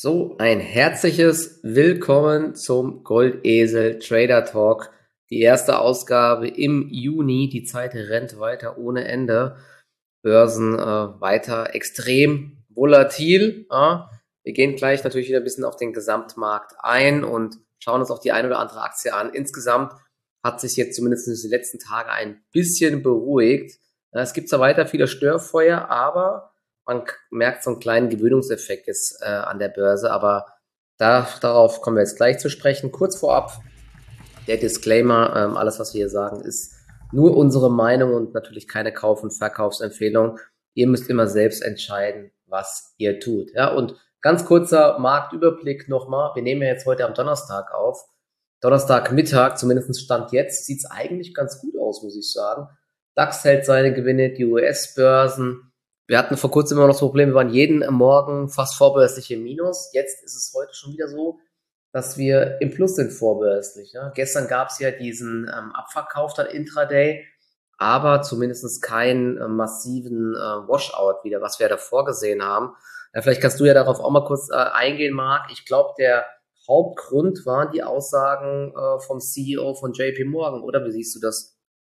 So, ein herzliches Willkommen zum Goldesel Trader Talk. Die erste Ausgabe im Juni. Die Zeit rennt weiter ohne Ende. Börsen weiter extrem volatil. Wir gehen gleich natürlich wieder ein bisschen auf den Gesamtmarkt ein und schauen uns auch die eine oder andere Aktie an. Insgesamt hat sich jetzt zumindest in den letzten Tagen ein bisschen beruhigt. Es gibt zwar weiter viele Störfeuer, aber man merkt so einen kleinen Gewöhnungseffekt jetzt an der Börse, aber darauf kommen wir jetzt gleich zu sprechen. Kurz vorab der Disclaimer, alles, was wir hier sagen, ist nur unsere Meinung und natürlich keine Kauf- und Verkaufsempfehlung. Ihr müsst immer selbst entscheiden, was ihr tut. Ja, und ganz kurzer Marktüberblick nochmal. Wir nehmen ja jetzt heute am Donnerstag auf. Donnerstagmittag, zumindest Stand jetzt, sieht es eigentlich ganz gut aus, muss ich sagen. DAX hält seine Gewinne, die US-Börsen. Wir hatten vor kurzem immer noch das Problem, wir waren jeden Morgen fast vorbörslich im Minus. Jetzt ist es heute schon wieder so, dass wir im Plus sind vorbörslich. Ja. Gestern gab es ja diesen Abverkauf dann Intraday, aber zumindest keinen massiven Washout wieder, was wir davor gesehen haben. Vielleicht kannst du ja darauf auch mal kurz eingehen, Marc. Ich glaube, der Hauptgrund waren die Aussagen vom CEO von JP Morgan, oder wie siehst du das?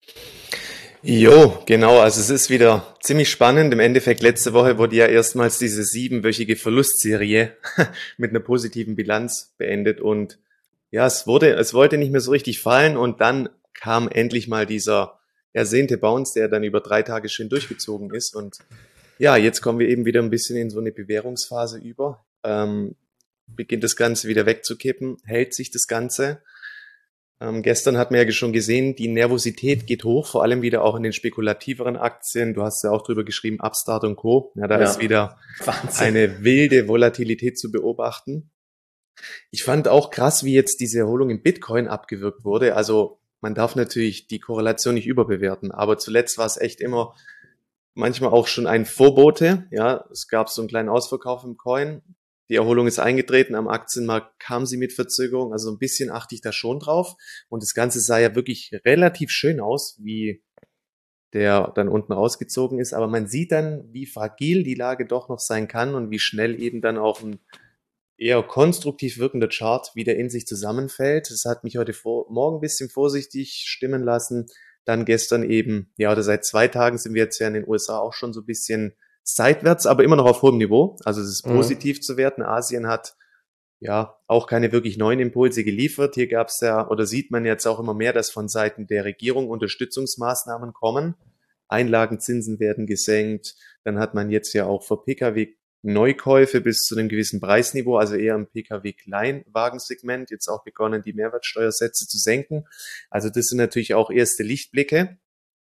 Jo, genau. Also es ist wieder ziemlich spannend. Im Endeffekt letzte Woche wurde ja erstmals diese 7-wöchige Verlustserie mit einer positiven Bilanz beendet und ja, es wollte nicht mehr so richtig fallen und dann kam endlich mal dieser ersehnte Bounce, der dann über 3 Tage schön durchgezogen ist und ja, jetzt kommen wir eben wieder ein bisschen in so eine Bewährungsphase über. Beginnt das Ganze wieder wegzukippen, hält sich das Ganze. Gestern hat man ja schon gesehen, die Nervosität geht hoch, vor allem wieder auch in den spekulativeren Aktien. Du hast ja auch drüber geschrieben, Upstart und Co. Ja, da ist wieder Wahnsinn. eine wilde Volatilität zu beobachten. Ich fand auch krass, wie jetzt diese Erholung im Bitcoin abgewirkt wurde. Also man darf natürlich die Korrelation nicht überbewerten, aber zuletzt war es echt immer manchmal auch schon ein Vorbote. Ja, es gab so einen kleinen Ausverkauf im Coin. Die Erholung ist eingetreten, am Aktienmarkt kam sie mit Verzögerung, also ein bisschen achte ich da schon drauf. Und das Ganze sah ja wirklich relativ schön aus, wie der dann unten rausgezogen ist. Aber man sieht dann, wie fragil die Lage doch noch sein kann und wie schnell eben dann auch ein eher konstruktiv wirkender Chart wieder in sich zusammenfällt. Das hat mich heute Morgen ein bisschen vorsichtig stimmen lassen. Dann gestern eben, ja, oder seit 2 Tagen sind wir jetzt ja in den USA auch schon so ein bisschen seitwärts, aber immer noch auf hohem Niveau. Also es ist positiv zu werten. Asien hat ja auch keine wirklich neuen Impulse geliefert. Hier gab es ja, oder sieht man jetzt auch immer mehr, dass von Seiten der Regierung Unterstützungsmaßnahmen kommen. Einlagenzinsen werden gesenkt. Dann hat man jetzt ja auch für Pkw Neukäufe bis zu einem gewissen Preisniveau, also eher im Pkw-Kleinwagensegment, jetzt auch begonnen, die Mehrwertsteuersätze zu senken. Also das sind natürlich auch erste Lichtblicke.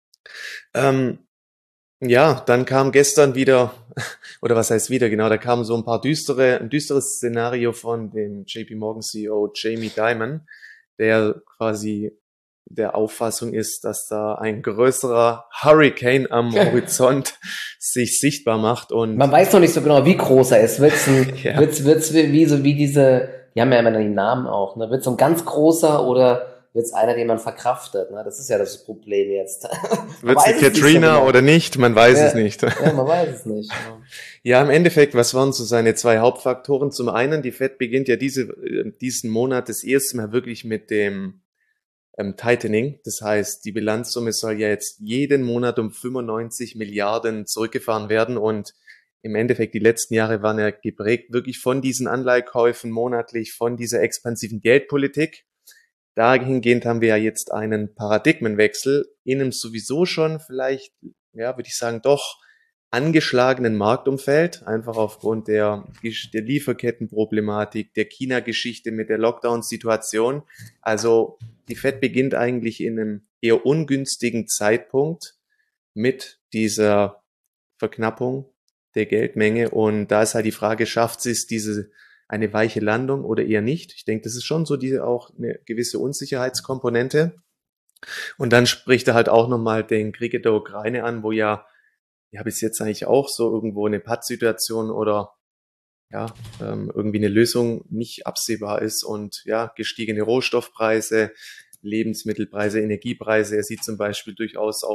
Ja, dann kam gestern wieder, oder was heißt wieder, genau, da kam so ein düsteres Szenario von dem JP Morgan CEO Jamie Dimon, der quasi der Auffassung ist, dass da ein größerer Hurricane am Horizont sich sichtbar macht und Man weiß noch nicht so genau, wie groß er ist. ja, Wird's wie so wie diese, die haben ja immer die Namen auch, ne? Wird's so ein ganz großer oder wird's einer, den man verkraftet, ne? Das ist ja das Problem jetzt. Man wird's eine weiß es nicht so Katrina genau. oder nicht? Man weiß es Ja, nicht. ja, man weiß es nicht. Ja. Ja, im Endeffekt, was waren so seine 2 Hauptfaktoren? Zum einen, die Fed beginnt ja diesen Monat das erste Mal wirklich mit dem Tightening. Das heißt, die Bilanzsumme soll ja jetzt jeden Monat um 95 Milliarden zurückgefahren werden und im Endeffekt die letzten Jahre waren ja geprägt wirklich von diesen Anleihekäufen monatlich, von dieser expansiven Geldpolitik. Dahingehend haben wir ja jetzt einen Paradigmenwechsel in einem sowieso schon vielleicht, ja, würde ich sagen, doch angeschlagenen Marktumfeld, einfach aufgrund der Lieferkettenproblematik, der China-Geschichte mit der Lockdown-Situation. Also die Fed beginnt eigentlich in einem eher ungünstigen Zeitpunkt mit dieser Verknappung der Geldmenge. Und da ist halt die Frage, schafft sie es, eine weiche Landung oder eher nicht? Ich denke, das ist schon so auch eine gewisse Unsicherheitskomponente. Und dann spricht er halt auch nochmal den Krieg in der Ukraine an, wo ja bis jetzt eigentlich auch so irgendwo eine Pattsituation oder ja, irgendwie eine Lösung nicht absehbar ist und ja, gestiegene Rohstoffpreise, Lebensmittelpreise, Energiepreise. Er sieht zum Beispiel durchaus auch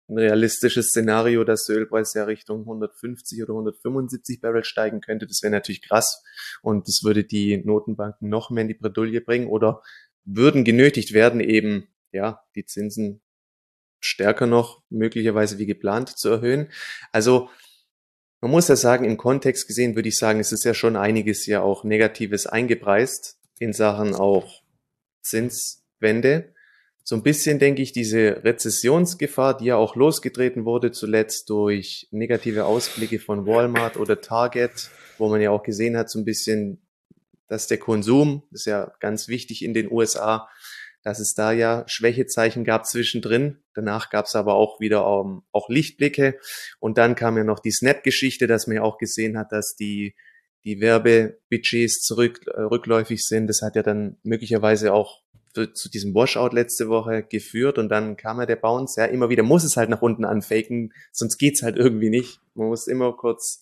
ein realistisches Szenario, dass der Ölpreis ja Richtung 150 oder 175 Barrel steigen könnte. Das wäre natürlich krass und das würde die Notenbanken noch mehr in die Bredouille bringen oder würden genötigt werden, eben ja die Zinsen stärker noch möglicherweise wie geplant zu erhöhen. Also man muss ja sagen, im Kontext gesehen würde ich sagen, es ist ja schon einiges ja auch Negatives eingepreist in Sachen auch Zinswende. So ein bisschen denke ich, diese Rezessionsgefahr, die ja auch losgetreten wurde zuletzt durch negative Ausblicke von Walmart oder Target, wo man ja auch gesehen hat, so ein bisschen, dass der Konsum, das ist ja ganz wichtig in den USA, dass es da ja Schwächezeichen gab zwischendrin. Danach gab es aber auch wieder auch Lichtblicke. Und dann kam ja noch die Snap-Geschichte, dass man ja auch gesehen hat, dass die Werbebudgets rückläufig sind. Das hat ja dann möglicherweise auch zu diesem Washout letzte Woche geführt. Und dann kam ja der Bounce. Ja, immer wieder muss es halt nach unten anfaken, sonst geht's halt irgendwie nicht. Man muss immer kurz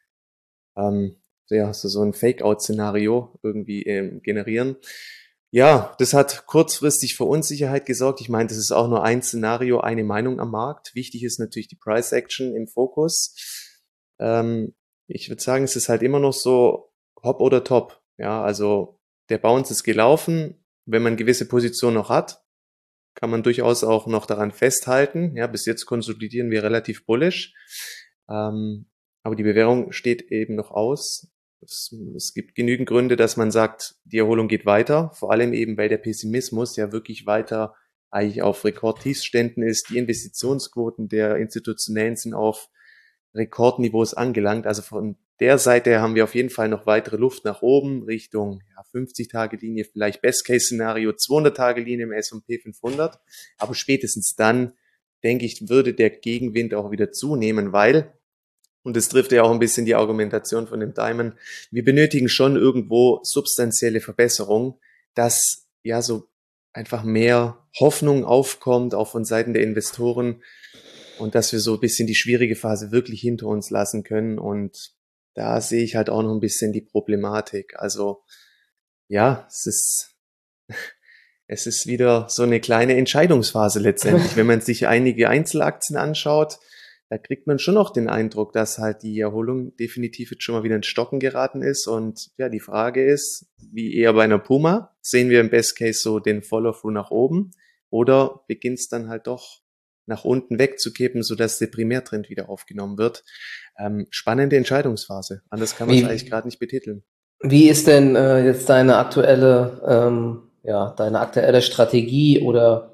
ja, so ein Fake-Out-Szenario irgendwie generieren. Ja, das hat kurzfristig für Unsicherheit gesorgt. Ich meine, das ist auch nur ein Szenario, eine Meinung am Markt. Wichtig ist natürlich die Price Action im Fokus. Ich würde sagen, es ist halt immer noch so Hop oder Top. Ja, also der Bounce ist gelaufen. Wenn man gewisse Position noch hat, kann man durchaus auch noch daran festhalten. Ja, bis jetzt konsolidieren wir relativ bullish. Aber die Bewährung steht eben noch aus. Es gibt genügend Gründe, dass man sagt, die Erholung geht weiter, vor allem eben, weil der Pessimismus ja wirklich weiter eigentlich auf Rekordtiefständen ist. Die Investitionsquoten der Institutionellen sind auf Rekordniveaus angelangt. Also von der Seite haben wir auf jeden Fall noch weitere Luft nach oben, Richtung 50-Tage-Linie, vielleicht Best-Case-Szenario 200-Tage-Linie im S&P 500. Aber spätestens dann, denke ich, würde der Gegenwind auch wieder zunehmen, weil und das trifft ja auch ein bisschen die Argumentation von dem Diamond. Wir benötigen schon irgendwo substanzielle Verbesserung, dass ja so einfach mehr Hoffnung aufkommt, auch von Seiten der Investoren und dass wir so ein bisschen die schwierige Phase wirklich hinter uns lassen können. Und da sehe ich halt auch noch ein bisschen die Problematik. Also ja, es ist wieder so eine kleine Entscheidungsphase letztendlich. Wenn man sich einige Einzelaktien anschaut, da kriegt man schon noch den Eindruck, dass halt die Erholung definitiv jetzt schon mal wieder in Stocken geraten ist. Und ja, die Frage ist, wie eher bei einer Puma, sehen wir im Best Case so den Follow-through nach oben oder beginnt es dann halt doch nach unten wegzukippen, sodass der Primärtrend wieder aufgenommen wird. Spannende Entscheidungsphase. Anders kann man es eigentlich Wie, gerade nicht betiteln. wie ist denn jetzt deine aktuelle Strategie oder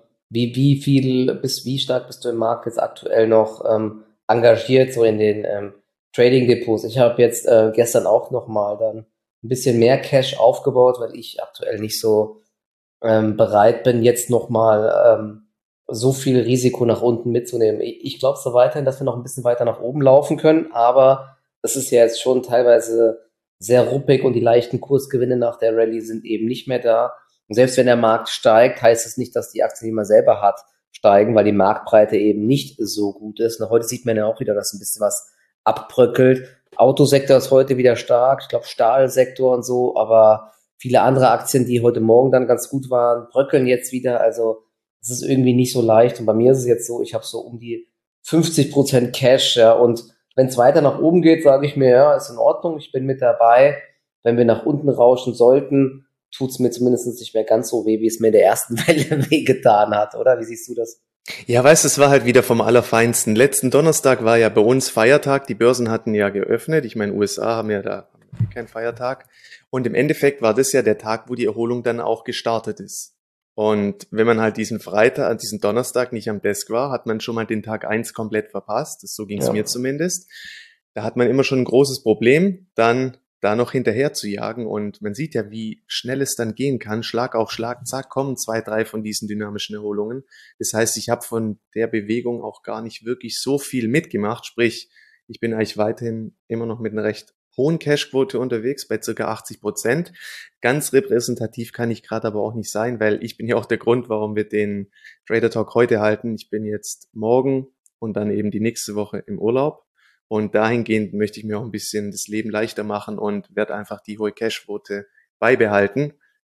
wie stark bist du im Markt jetzt aktuell noch engagiert, so in den Trading-Depots? Ich habe jetzt gestern auch nochmal dann ein bisschen mehr Cash aufgebaut, weil ich aktuell nicht so bereit bin, jetzt nochmal so viel Risiko nach unten mitzunehmen. Ich glaube so weiterhin, dass wir noch ein bisschen weiter nach oben laufen können, aber es ist ja jetzt schon teilweise sehr ruppig und die leichten Kursgewinne nach der Rallye sind eben nicht mehr da. Und selbst wenn der Markt steigt, heißt es nicht, dass die Aktien, die man selber hat, steigen, weil die Marktbreite eben nicht so gut ist. Und heute sieht man ja auch wieder, dass ein bisschen was abbröckelt. Autosektor ist heute wieder stark, ich glaube Stahlsektor und so, aber viele andere Aktien, die heute Morgen dann ganz gut waren, bröckeln jetzt wieder. Also es ist irgendwie nicht so leicht. Und bei mir ist es jetzt so, ich habe so um die 50% Cash, ja, und wenn es weiter nach oben geht, sage ich mir, ja, ist in Ordnung, ich bin mit dabei. Wenn wir nach unten rauschen sollten, tut es mir zumindest nicht mehr ganz so weh, wie es mir in der ersten Welle wehgetan hat, oder? Wie siehst du das? Ja, weißt du, es war halt wieder vom Allerfeinsten. Letzten Donnerstag war ja bei uns Feiertag. Die Börsen hatten ja geöffnet. Ich meine, USA haben ja da keinen Feiertag. Und im Endeffekt war das ja der Tag, wo die Erholung dann auch gestartet ist. Und wenn man halt diesen Freitag, diesen Donnerstag nicht am Desk war, hat man schon mal den Tag eins komplett verpasst. So ging es Ja. mir zumindest. Da hat man immer schon ein großes Problem, dann da noch hinterher zu jagen. Und man sieht ja, wie schnell es dann gehen kann. Schlag auf Schlag, zack, kommen 2, 3 von diesen dynamischen Erholungen. Das heißt, ich habe von der Bewegung auch gar nicht wirklich so viel mitgemacht. Sprich, ich bin eigentlich weiterhin immer noch mit einer recht hohen Cashquote unterwegs, bei circa 80%. Ganz repräsentativ kann ich gerade aber auch nicht sein, weil ich bin ja auch der Grund, warum wir den Trader Talk heute halten. Ich bin jetzt morgen und dann eben die nächste Woche im Urlaub. Und dahingehend möchte ich mir auch ein bisschen das Leben leichter machen und werde einfach die hohe Cashquote beibehalten,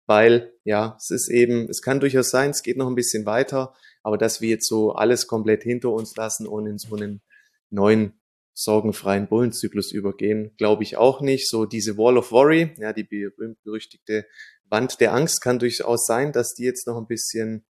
weil ja, es kann durchaus sein, es geht noch ein bisschen weiter, aber dass wir jetzt so alles komplett hinter uns lassen und in so einen neuen sorgenfreien Bullenzyklus übergehen, glaube ich auch nicht. So diese Wall of Worry, ja, die berühmt-berüchtigte Wand der Angst kann durchaus sein, dass die jetzt noch ein bisschen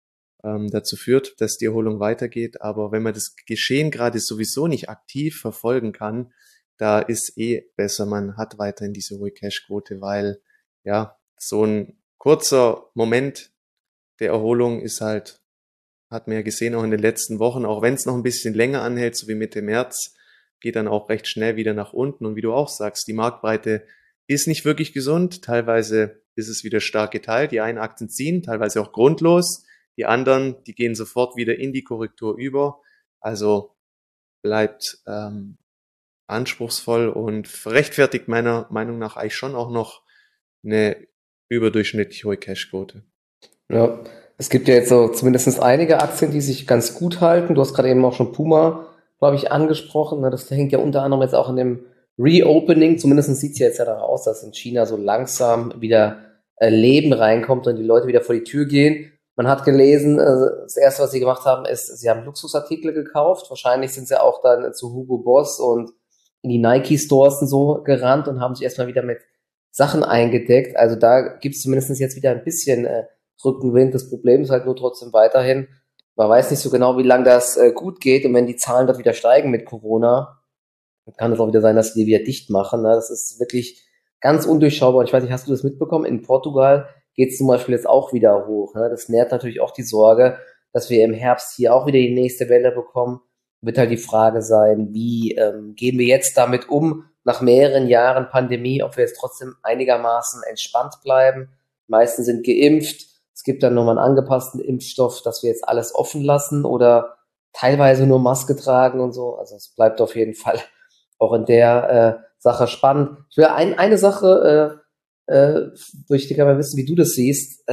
dazu führt, dass die Erholung weitergeht. Aber wenn man das Geschehen gerade sowieso nicht aktiv verfolgen kann, da ist besser, man hat weiterhin diese hohe Cashquote, weil ja, so ein kurzer Moment der Erholung ist halt, hat man ja gesehen auch in den letzten Wochen, auch wenn es noch ein bisschen länger anhält, so wie Mitte März, geht dann auch recht schnell wieder nach unten. Und wie du auch sagst, die Marktbreite ist nicht wirklich gesund. Teilweise ist es wieder stark geteilt. Die einen Aktien ziehen, teilweise auch grundlos. Die anderen, die gehen sofort wieder in die Korrektur über. Also bleibt anspruchsvoll und rechtfertigt meiner Meinung nach eigentlich schon auch noch eine überdurchschnittlich hohe Cashquote. Ja, es gibt ja jetzt so zumindest einige Aktien, die sich ganz gut halten. Du hast gerade eben auch schon Puma, glaube ich, angesprochen. Ne? Das hängt ja unter anderem jetzt auch in dem Reopening. Zumindest sieht es ja jetzt ja danach aus, dass in China so langsam wieder Leben reinkommt und die Leute wieder vor die Tür gehen. Man hat gelesen, das erste, was sie gemacht haben, ist, sie haben Luxusartikel gekauft. Wahrscheinlich sind sie auch dann zu Hugo Boss und in die Nike Stores und so gerannt und haben sich erstmal wieder mit Sachen eingedeckt. Also da gibt es zumindest jetzt wieder ein bisschen Rückenwind. Das Problem ist halt nur trotzdem weiterhin, man weiß nicht so genau, wie lange das gut geht. Und wenn die Zahlen dort wieder steigen mit Corona, dann kann es auch wieder sein, dass die wieder dicht machen. Ne? Das ist wirklich ganz undurchschaubar. Und ich weiß nicht, hast du das mitbekommen? In Portugal geht es zum Beispiel jetzt auch wieder hoch. Ne? Das nährt natürlich auch die Sorge, dass wir im Herbst hier auch wieder die nächste Welle bekommen. Wird halt die Frage sein, wie gehen wir jetzt damit um, nach mehreren Jahren Pandemie, ob wir jetzt trotzdem einigermaßen entspannt bleiben. Die meisten sind geimpft. Es gibt dann nochmal einen angepassten Impfstoff, dass wir jetzt alles offen lassen oder teilweise nur Maske tragen und so. Also es bleibt auf jeden Fall auch in der Sache spannend. Ich will eine Sache, würde ich gerne mal wissen, wie du das siehst.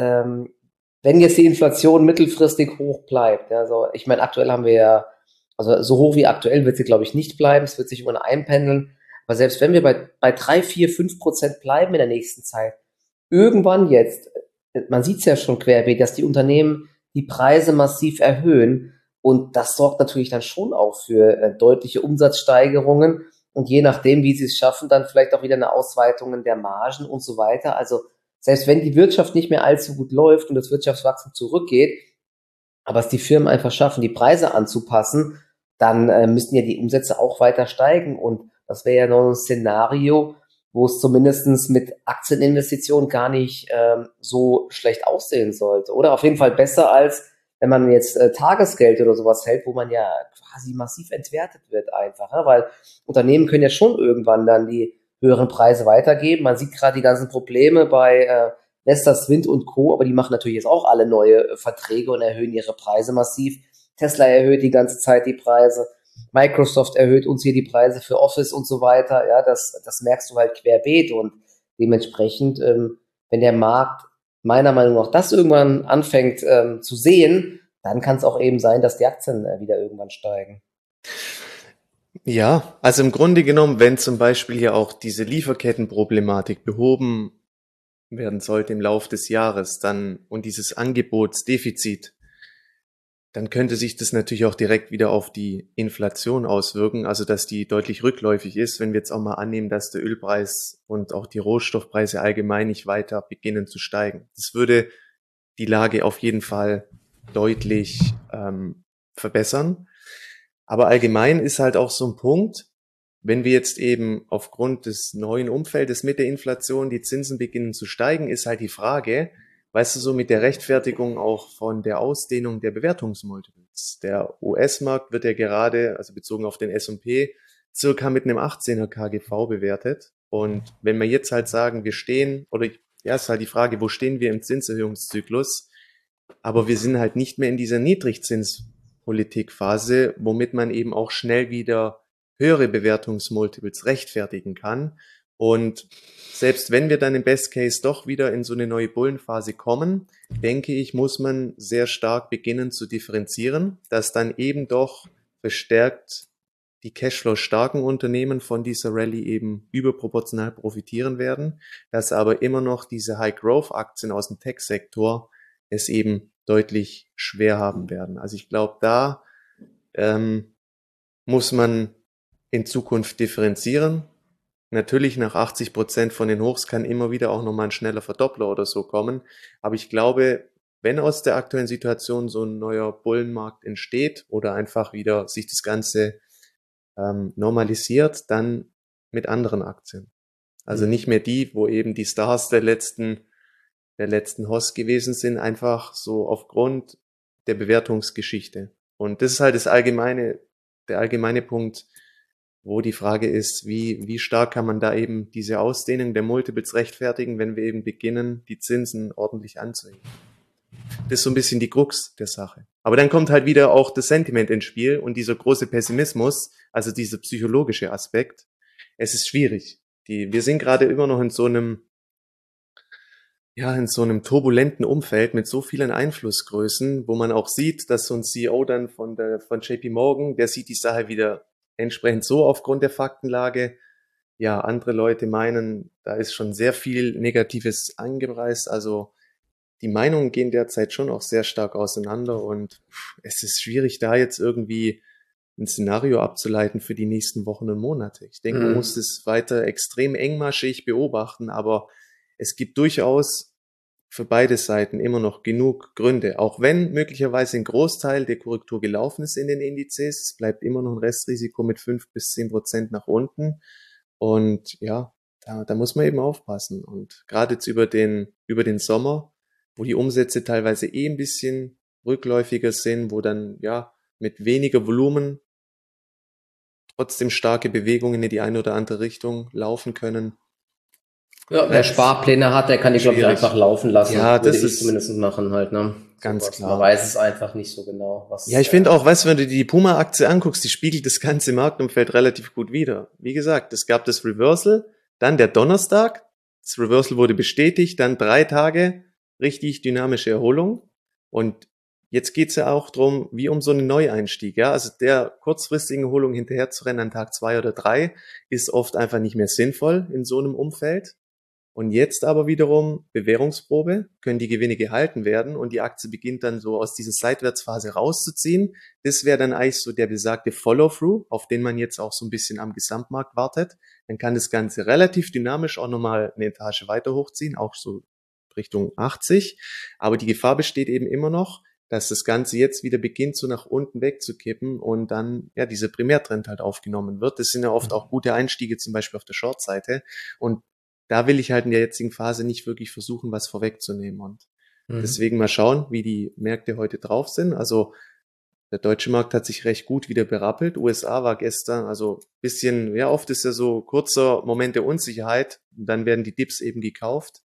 Wenn jetzt die Inflation mittelfristig hoch bleibt, ja, also ich meine, aktuell haben wir ja, also so hoch wie aktuell wird sie, glaube ich, nicht bleiben. Es wird sich immer einpendeln. Aber selbst wenn wir bei 3, 4, 5% bleiben in der nächsten Zeit, irgendwann jetzt, man sieht es ja schon querbeet, dass die Unternehmen die Preise massiv erhöhen und das sorgt natürlich dann schon auch für deutliche Umsatzsteigerungen und je nachdem, wie sie es schaffen, dann vielleicht auch wieder eine Ausweitung der Margen und so weiter. Also selbst wenn die Wirtschaft nicht mehr allzu gut läuft und das Wirtschaftswachstum zurückgeht, aber es die Firmen einfach schaffen, die Preise anzupassen, dann müssen ja die Umsätze auch weiter steigen und das wäre ja noch ein Szenario, wo es zumindestens mit Aktieninvestitionen gar nicht so schlecht aussehen sollte. Oder auf jeden Fall besser als wenn man jetzt Tagesgeld oder sowas hält, wo man ja quasi massiv entwertet wird einfach. Ne? Weil Unternehmen können ja schon irgendwann dann die höheren Preise weitergeben. Man sieht gerade die ganzen Probleme bei Vestas, Wind und Co., aber die machen natürlich jetzt auch alle neue Verträge und erhöhen ihre Preise massiv. Tesla erhöht die ganze Zeit die Preise. Microsoft erhöht uns hier die Preise für Office und so weiter. Ja, das merkst du halt querbeet und dementsprechend, wenn der Markt meiner Meinung nach das irgendwann anfängt zu sehen, dann kann es auch eben sein, dass die Aktien wieder irgendwann steigen. Ja, also im Grunde genommen, wenn zum Beispiel ja auch diese Lieferkettenproblematik behoben werden sollte im Lauf des Jahres, dann und dieses Angebotsdefizit, dann könnte sich das natürlich auch direkt wieder auf die Inflation auswirken, also dass die deutlich rückläufig ist, wenn wir jetzt auch mal annehmen, dass der Ölpreis und auch die Rohstoffpreise allgemein nicht weiter beginnen zu steigen. Das würde die Lage auf jeden Fall deutlich verbessern. Aber allgemein ist halt auch so ein Punkt, wenn wir jetzt eben aufgrund des neuen Umfeldes mit der Inflation die Zinsen beginnen zu steigen, ist halt die Frage, weißt du, so mit der Rechtfertigung auch von der Ausdehnung der Bewertungsmultiples. Der US-Markt wird ja gerade, also bezogen auf den S&P, circa mit einem 18er KGV bewertet. Und wenn wir jetzt halt sagen, wir stehen, oder ja, ist halt die Frage, wo stehen wir im Zinserhöhungszyklus? Aber wir sind halt nicht mehr in dieser Niedrigzinspolitikphase, womit man eben auch schnell wieder höhere Bewertungsmultiples rechtfertigen kann. Und selbst wenn wir dann im Best Case doch wieder in so eine neue Bullenphase kommen, denke ich, muss man sehr stark beginnen zu differenzieren, dass dann eben doch verstärkt die Cashflow-starken Unternehmen von dieser Rallye eben überproportional profitieren werden, dass aber immer noch diese High-Growth-Aktien aus dem Tech-Sektor es eben deutlich schwer haben werden. Also ich glaube, da muss man in Zukunft differenzieren. Natürlich nach 80% von den Hochs kann immer wieder auch nochmal ein schneller Verdoppler oder so kommen. Aber ich glaube, wenn aus der aktuellen Situation so ein neuer Bullenmarkt entsteht oder einfach wieder sich das Ganze normalisiert, dann mit anderen Aktien. Also nicht mehr die, wo eben die Stars der letzten Hoss gewesen sind, einfach so aufgrund der Bewertungsgeschichte. Und das ist halt der allgemeine Punkt, wo die Frage ist, wie stark kann man da eben diese Ausdehnung der Multiples rechtfertigen, wenn wir eben beginnen, die Zinsen ordentlich anzuheben. Das ist so ein bisschen die Krux der Sache. Aber dann kommt halt wieder auch das Sentiment ins Spiel und dieser große Pessimismus, also dieser psychologische Aspekt. Es ist schwierig. Wir sind gerade immer noch in so einem turbulenten Umfeld mit so vielen Einflussgrößen, wo man auch sieht, dass so ein CEO dann von JP Morgan, der sieht die Sache wieder entsprechend so aufgrund der Faktenlage. Ja, andere Leute meinen, da ist schon sehr viel Negatives angepreist. Also die Meinungen gehen derzeit schon auch sehr stark auseinander und es ist schwierig, da jetzt irgendwie ein Szenario abzuleiten für die nächsten Wochen und Monate. Ich denke, man muss das weiter extrem engmaschig beobachten, aber es gibt durchaus für beide Seiten immer noch genug Gründe. Auch wenn möglicherweise ein Großteil der Korrektur gelaufen ist in den Indizes, es bleibt immer noch ein Restrisiko mit 5-10% nach unten. Und ja, da muss man eben aufpassen. Und gerade jetzt über den Sommer, wo die Umsätze teilweise ein bisschen rückläufiger sind, wo dann ja mit weniger Volumen trotzdem starke Bewegungen in die eine oder andere Richtung laufen können. Ja, wer Sparpläne hat, der kann die, glaube ich, einfach laufen lassen. Ja, das würde ist ich zumindest machen halt, ne? ganz Sowas. klar. Man weiß es einfach nicht so genau, was. Ja, ich finde auch, weißt du, wenn du die Puma-Aktie anguckst, die spiegelt das ganze Marktumfeld relativ gut wider. Wie gesagt, es gab das Reversal, dann der Donnerstag, das Reversal wurde bestätigt, dann 3 Tage richtig dynamische Erholung und jetzt geht's ja auch drum, wie um so einen Neueinstieg, ja, also der kurzfristigen Erholung hinterher zu rennen an Tag 2 oder 3 ist oft einfach nicht mehr sinnvoll in so einem Umfeld. Und jetzt aber wiederum Bewährungsprobe, können die Gewinne gehalten werden und die Aktie beginnt dann so aus dieser Seitwärtsphase rauszuziehen. Das wäre dann eigentlich so der besagte Follow-through, auf den man jetzt auch so ein bisschen am Gesamtmarkt wartet. Dann kann das Ganze relativ dynamisch auch nochmal eine Etage weiter hochziehen, auch so Richtung 80. Aber die Gefahr besteht eben immer noch, dass das Ganze jetzt wieder beginnt, so nach unten wegzukippen und dann ja dieser Primärtrend halt aufgenommen wird. Das sind ja oft auch gute Einstiege, zum Beispiel auf der Short-Seite. Und da will ich halt in der jetzigen Phase nicht wirklich versuchen, was vorwegzunehmen. Und deswegen mal schauen, wie die Märkte heute drauf sind. Also der deutsche Markt hat sich recht gut wieder berappelt. USA war gestern, also bisschen, ja, oft ist ja so kurzer Moment der Unsicherheit. Und dann werden die Dips eben gekauft.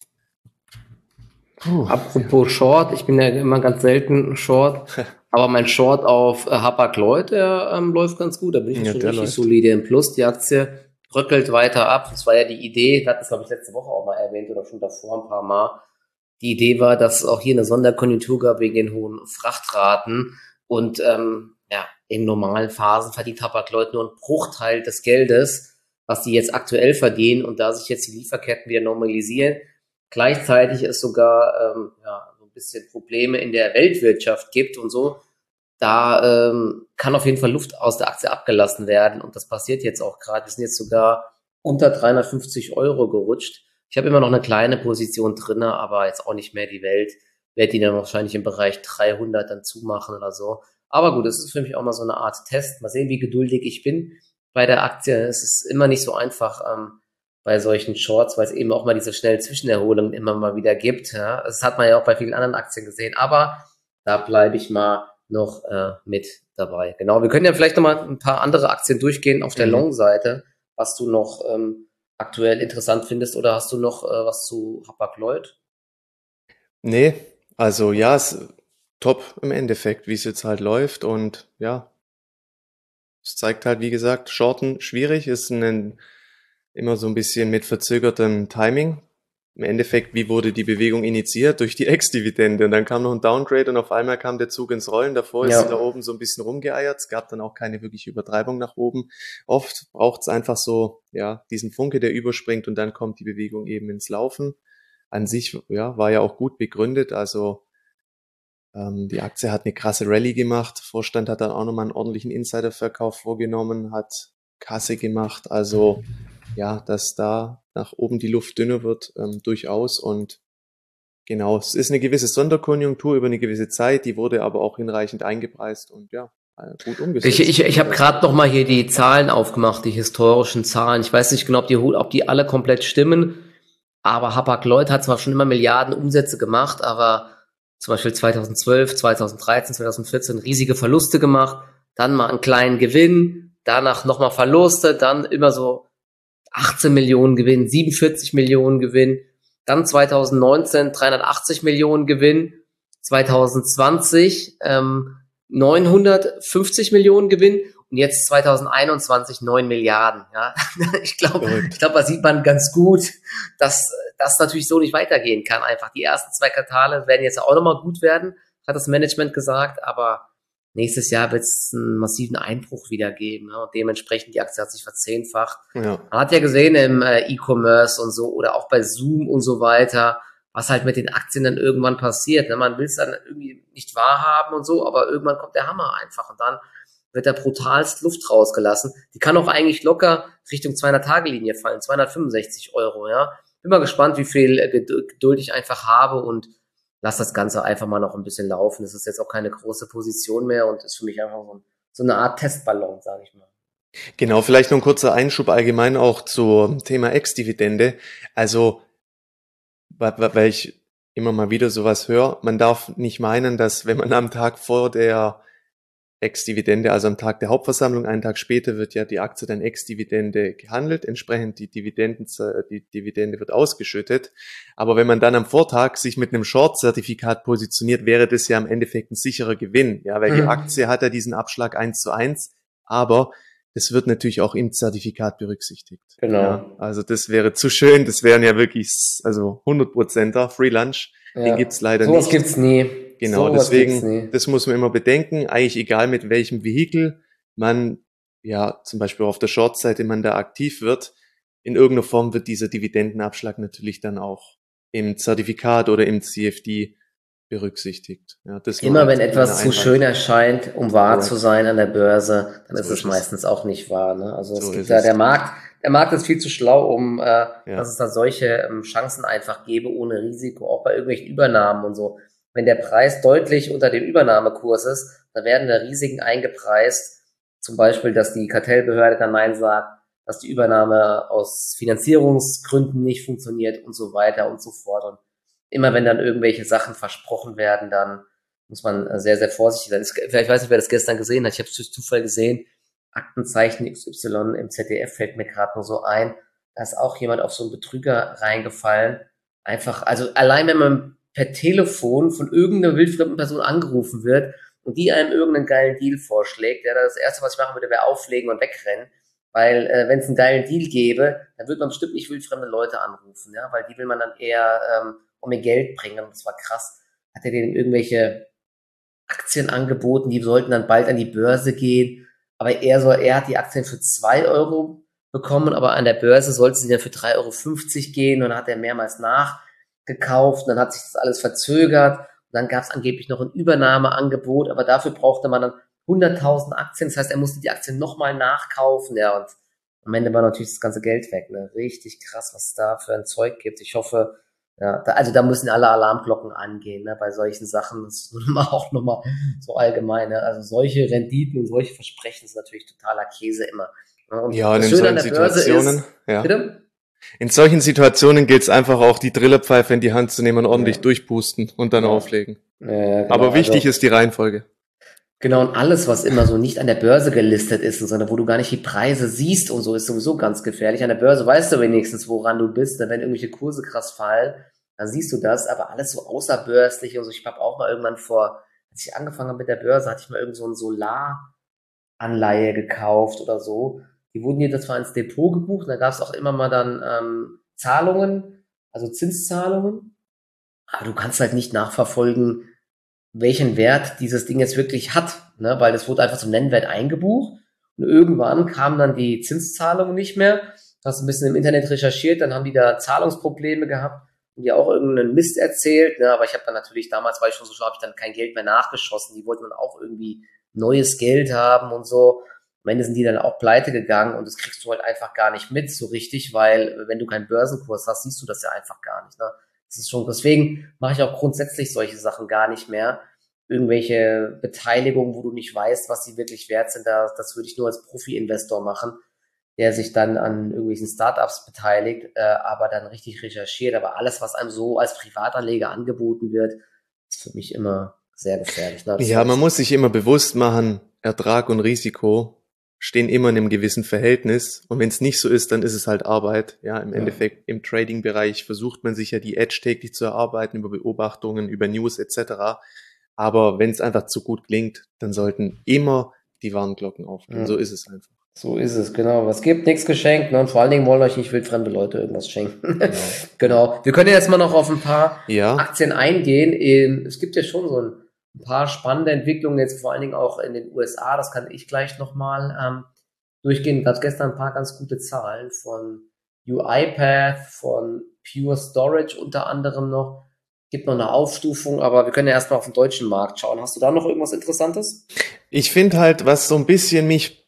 Apropos Short, ich bin ja immer ganz selten Short, aber mein Short auf Hapag-Lloyd, der läuft ganz gut. Da bin ich schon richtig solide im Plus. Die Aktie bröckelt weiter ab. Das war ja die Idee, ich hatte es, glaube ich, letzte Woche auch mal erwähnt oder schon davor ein paar Mal. Die Idee war, dass es auch hier eine Sonderkonjunktur gab wegen den hohen Frachtraten und ja, in normalen Phasen verdient Hapag-Lloyd nur einen Bruchteil des Geldes, was die jetzt aktuell verdienen, und da sich jetzt die Lieferketten wieder normalisieren, gleichzeitig es sogar ja, so ein bisschen Probleme in der Weltwirtschaft gibt und so, da kann auf jeden Fall Luft aus der Aktie abgelassen werden und das passiert jetzt auch gerade. Wir sind jetzt sogar unter 350 Euro gerutscht. Ich habe immer noch eine kleine Position drinne, aber jetzt auch nicht mehr die Welt. Werde die dann wahrscheinlich im Bereich 300 dann zumachen oder so. Aber gut, es ist für mich auch mal so eine Art Test. Mal sehen, wie geduldig ich bin bei der Aktie. Es ist immer nicht so einfach bei solchen Shorts, weil es eben auch mal diese schnellen Zwischenerholungen immer mal wieder gibt. Ja. Das hat man ja auch bei vielen anderen Aktien gesehen. Aber da bleibe ich mal noch mit dabei. Genau, wir können ja vielleicht noch mal ein paar andere Aktien durchgehen auf der Long-Seite, was du noch aktuell interessant findest, oder hast du noch was zu Hapag-Lloyd? Nee, also ja, es top im Endeffekt, wie es jetzt halt läuft und ja, es zeigt halt, wie gesagt, Shorten schwierig, ist immer so ein bisschen mit verzögertem Timing. im Endeffekt, wie wurde die Bewegung initiiert? Durch die Ex-Dividende. Und dann kam noch ein Downgrade und auf einmal kam der Zug ins Rollen. Davor ist sie da Ja. oben so ein bisschen rumgeeiert. Es gab dann auch keine wirkliche Übertreibung nach oben. Oft braucht es einfach so, ja, diesen Funke, der überspringt und dann kommt die Bewegung eben ins Laufen. An sich, ja, war ja auch gut begründet. Also die Aktie hat eine krasse Rallye gemacht. Vorstand hat dann auch nochmal einen ordentlichen Insiderverkauf vorgenommen, hat Kasse gemacht. Also ja, dass da nach oben die Luft dünner wird, durchaus. Und genau, es ist eine gewisse Sonderkonjunktur über eine gewisse Zeit, die wurde aber auch hinreichend eingepreist und ja, gut umgesetzt. Ich habe gerade noch mal hier die Zahlen aufgemacht, die historischen Zahlen. Ich weiß nicht genau, ob die alle komplett stimmen, aber Hapag-Lloyd hat zwar schon immer Milliarden Umsätze gemacht, aber zum Beispiel 2012, 2013, 2014 riesige Verluste gemacht, dann mal einen kleinen Gewinn, danach nochmal Verluste, dann immer so 18 Millionen Gewinn, 47 Millionen Gewinn, dann 2019 380 Millionen Gewinn, 2020 950 Millionen Gewinn und jetzt 2021 9 Milliarden. Ja, ich glaube, da sieht man ganz gut, dass das natürlich so nicht weitergehen kann. Einfach die ersten 2 Quartale werden jetzt auch nochmal gut werden, hat das Management gesagt, aber nächstes Jahr wird es einen massiven Einbruch wieder geben. Ja, und dementsprechend die Aktie hat sich verzehnfacht. Ja. Man hat ja gesehen im E-Commerce und so oder auch bei Zoom und so weiter, was halt mit den Aktien dann irgendwann passiert. Ne? Man will es dann irgendwie nicht wahrhaben und so, aber irgendwann kommt der Hammer einfach und dann wird da brutalst Luft rausgelassen. Die kann auch eigentlich locker Richtung 200-Tage-Linie fallen, 265 €. Ja? Bin mal gespannt, wie viel Geduld ich einfach habe und lass das Ganze einfach mal noch ein bisschen laufen. Das ist jetzt auch keine große Position mehr und ist für mich einfach so eine Art Testballon, sage ich mal. Genau, vielleicht noch ein kurzer Einschub allgemein auch zum Thema Ex-Dividende. Also, weil ich immer mal wieder sowas höre, man darf nicht meinen, dass wenn man am Tag vor der Ex-Dividende, also am Tag der Hauptversammlung, einen Tag später wird ja die Aktie dann Ex-Dividende gehandelt, entsprechend die Dividende wird ausgeschüttet. Aber wenn man dann am Vortag sich mit einem Short-Zertifikat positioniert, wäre das ja im Endeffekt ein sicherer Gewinn, ja, weil die Aktie hat ja diesen Abschlag 1:1, aber das wird natürlich auch im Zertifikat berücksichtigt. Genau. Ja, also das wäre zu schön, das wären ja wirklich, also 100%er Free Lunch, den gibt's leider nicht. Sowas gibt's nie. Genau, deswegen, das muss man immer bedenken, eigentlich egal mit welchem Vehikel man, ja, zum Beispiel auf der Short-Seite man da aktiv wird, in irgendeiner Form wird dieser Dividendenabschlag natürlich dann auch im Zertifikat oder im CFD berücksichtigt. Ja, das immer wenn etwas zu schön erscheint, um wahr zu sein an der Börse, dann ist es meistens auch nicht wahr. Ne? Also es gibt da der Markt ist viel zu schlau, dass es da solche Chancen einfach gäbe ohne Risiko, auch bei irgendwelchen Übernahmen und so. Wenn der Preis deutlich unter dem Übernahmekurs ist, dann werden da Risiken eingepreist. Zum Beispiel, dass die Kartellbehörde dann Nein sagt, dass die Übernahme aus Finanzierungsgründen nicht funktioniert und so weiter und so fort. Und immer wenn dann irgendwelche Sachen versprochen werden, dann muss man sehr, sehr vorsichtig sein. Ich weiß nicht, wer das gestern gesehen hat. Ich habe es durch Zufall gesehen. Aktenzeichen XY im ZDF fällt mir gerade nur so ein. Da ist auch jemand auf so einen Betrüger reingefallen. Einfach, also allein wenn man per Telefon von irgendeiner wildfremden Person angerufen wird und die einem irgendeinen geilen Deal vorschlägt, ja, das Erste, was ich machen würde, wäre auflegen und wegrennen. Weil wenn es einen geilen Deal gäbe, dann würde man bestimmt nicht wildfremde Leute anrufen, ja, weil die will man dann eher um ihr Geld bringen. Und das war krass. Hat er denen irgendwelche Aktien angeboten, die sollten dann bald an die Börse gehen. Aber er hat die Aktien für 2 € bekommen, aber an der Börse sollten sie dann für 3,50 € gehen. Und dann hat er mehrmals nachgekauft. Und dann hat sich das alles verzögert. Und dann gab es angeblich noch ein Übernahmeangebot, aber dafür brauchte man dann 100.000 Aktien. Das heißt, er musste die Aktien nochmal nachkaufen. Ja, und am Ende war natürlich das ganze Geld weg. Ne? Richtig krass, was es da für ein Zeug gibt. Ich hoffe, ja, da müssen alle Alarmglocken angehen, ne, bei solchen Sachen. Das ist auch nochmal so allgemein. Ne? Also solche Renditen und solche Versprechen sind natürlich totaler Käse immer. Ne? Und ja, und in solchen Situationen, bitte? In solchen Situationen gilt es einfach auch, die Drillerpfeife in die Hand zu nehmen und ordentlich durchpusten und dann auflegen. Ja, genau. Aber wichtig ist die Reihenfolge. Genau, und alles, was immer so nicht an der Börse gelistet ist, sondern wo du gar nicht die Preise siehst und so, ist sowieso ganz gefährlich. An der Börse weißt du wenigstens, woran du bist. Wenn irgendwelche Kurse krass fallen, dann siehst du das. Aber alles so außerbörslich und so. Ich habe auch mal irgendwann als ich angefangen habe mit der Börse, hatte ich mal irgend so eine Solaranleihe gekauft oder so. Die wurden das war ins Depot gebucht. Und da gab es auch immer mal dann Zahlungen also Zinszahlungen, aber du kannst halt nicht nachverfolgen, welchen Wert dieses Ding jetzt wirklich hat, ne? Weil das wurde einfach zum Nennwert eingebucht und irgendwann kamen dann die Zinszahlungen nicht mehr. Hast ein bisschen im Internet recherchiert, dann haben die da Zahlungsprobleme gehabt und die auch irgendeinen Mist erzählt, ne? Aber ich habe dann natürlich, damals war ich schon so schlau, habe ich dann kein Geld mehr nachgeschossen. Die wollten dann auch irgendwie neues Geld haben und so. Am Ende sind die dann auch pleite gegangen und das kriegst du halt einfach gar nicht mit so richtig, weil wenn du keinen Börsenkurs hast, siehst du das ja einfach gar nicht, ne? Das ist schon, deswegen mache ich auch grundsätzlich solche Sachen gar nicht mehr. Irgendwelche Beteiligungen, wo du nicht weißt, was die wirklich wert sind, das würde ich nur als Profi-Investor machen, der sich dann an irgendwelchen Startups beteiligt, aber dann richtig recherchiert. Aber alles, was einem so als Privatanleger angeboten wird, ist für mich immer sehr gefährlich. Ne? Das Ja, man heißt, muss sich immer bewusst machen, Ertrag und Risiko stehen immer in einem gewissen Verhältnis. Und wenn es nicht so ist, dann ist es halt Arbeit. Ja, im ja. Endeffekt im Trading-Bereich versucht man sich ja die Edge täglich zu erarbeiten über Beobachtungen, über News etc. Aber wenn es einfach zu gut klingt, dann sollten immer die Warnglocken aufgehen. Ja. So ist es einfach. So ist es, genau. Was gibt, nichts geschenkt, ne? Und vor allen Dingen wollen euch nicht wildfremde Leute irgendwas schenken. Genau. Genau. Wir können jetzt mal noch auf ein paar Ja, Aktien eingehen. Es gibt ja schon so ein paar spannende Entwicklungen, jetzt vor allen Dingen auch in den USA. Das kann ich gleich nochmal durchgehen. Gab gestern ein paar ganz gute Zahlen von UiPath, von Pure Storage unter anderem noch. Gibt noch eine Aufstufung, aber wir können ja erstmal auf den deutschen Markt schauen. Hast du da noch irgendwas Interessantes? ich finde halt, was so ein bisschen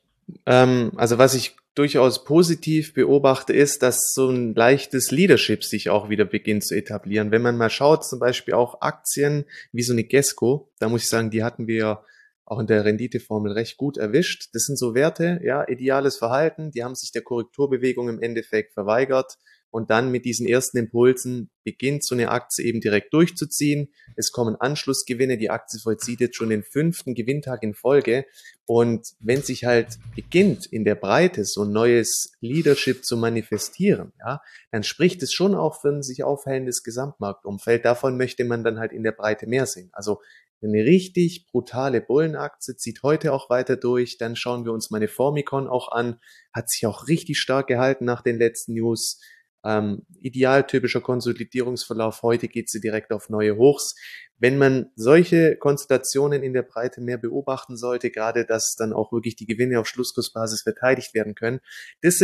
also was ich durchaus positiv beobachte, ist, dass so ein leichtes Leadership sich auch wieder beginnt zu etablieren. Wenn man mal schaut, zum Beispiel auch Aktien wie so eine Gesco, da muss ich sagen, die hatten wir ja auch in der Renditeformel recht gut erwischt. Das sind so Werte, ja, ideales Verhalten, die haben sich der Korrekturbewegung im Endeffekt verweigert. Und dann mit diesen ersten Impulsen beginnt so eine Aktie eben direkt durchzuziehen. Es kommen Anschlussgewinne. Die Aktie vollzieht jetzt schon den 5. Gewinntag in Folge. Und wenn sich halt beginnt, in der Breite so ein neues Leadership zu manifestieren, ja, dann spricht es schon auch für ein sich aufhellendes Gesamtmarktumfeld. Davon möchte man dann halt in der Breite mehr sehen. Also eine richtig brutale Bullenaktie zieht heute auch weiter durch. Dann schauen wir uns meine Formicon auch an. Hat sich auch richtig stark gehalten nach den letzten News. Idealtypischer Konsolidierungsverlauf. Heute geht sie direkt auf neue Hochs. Wenn man solche Konstellationen in der Breite mehr beobachten sollte, gerade dass dann auch wirklich die Gewinne auf Schlusskursbasis verteidigt werden können, das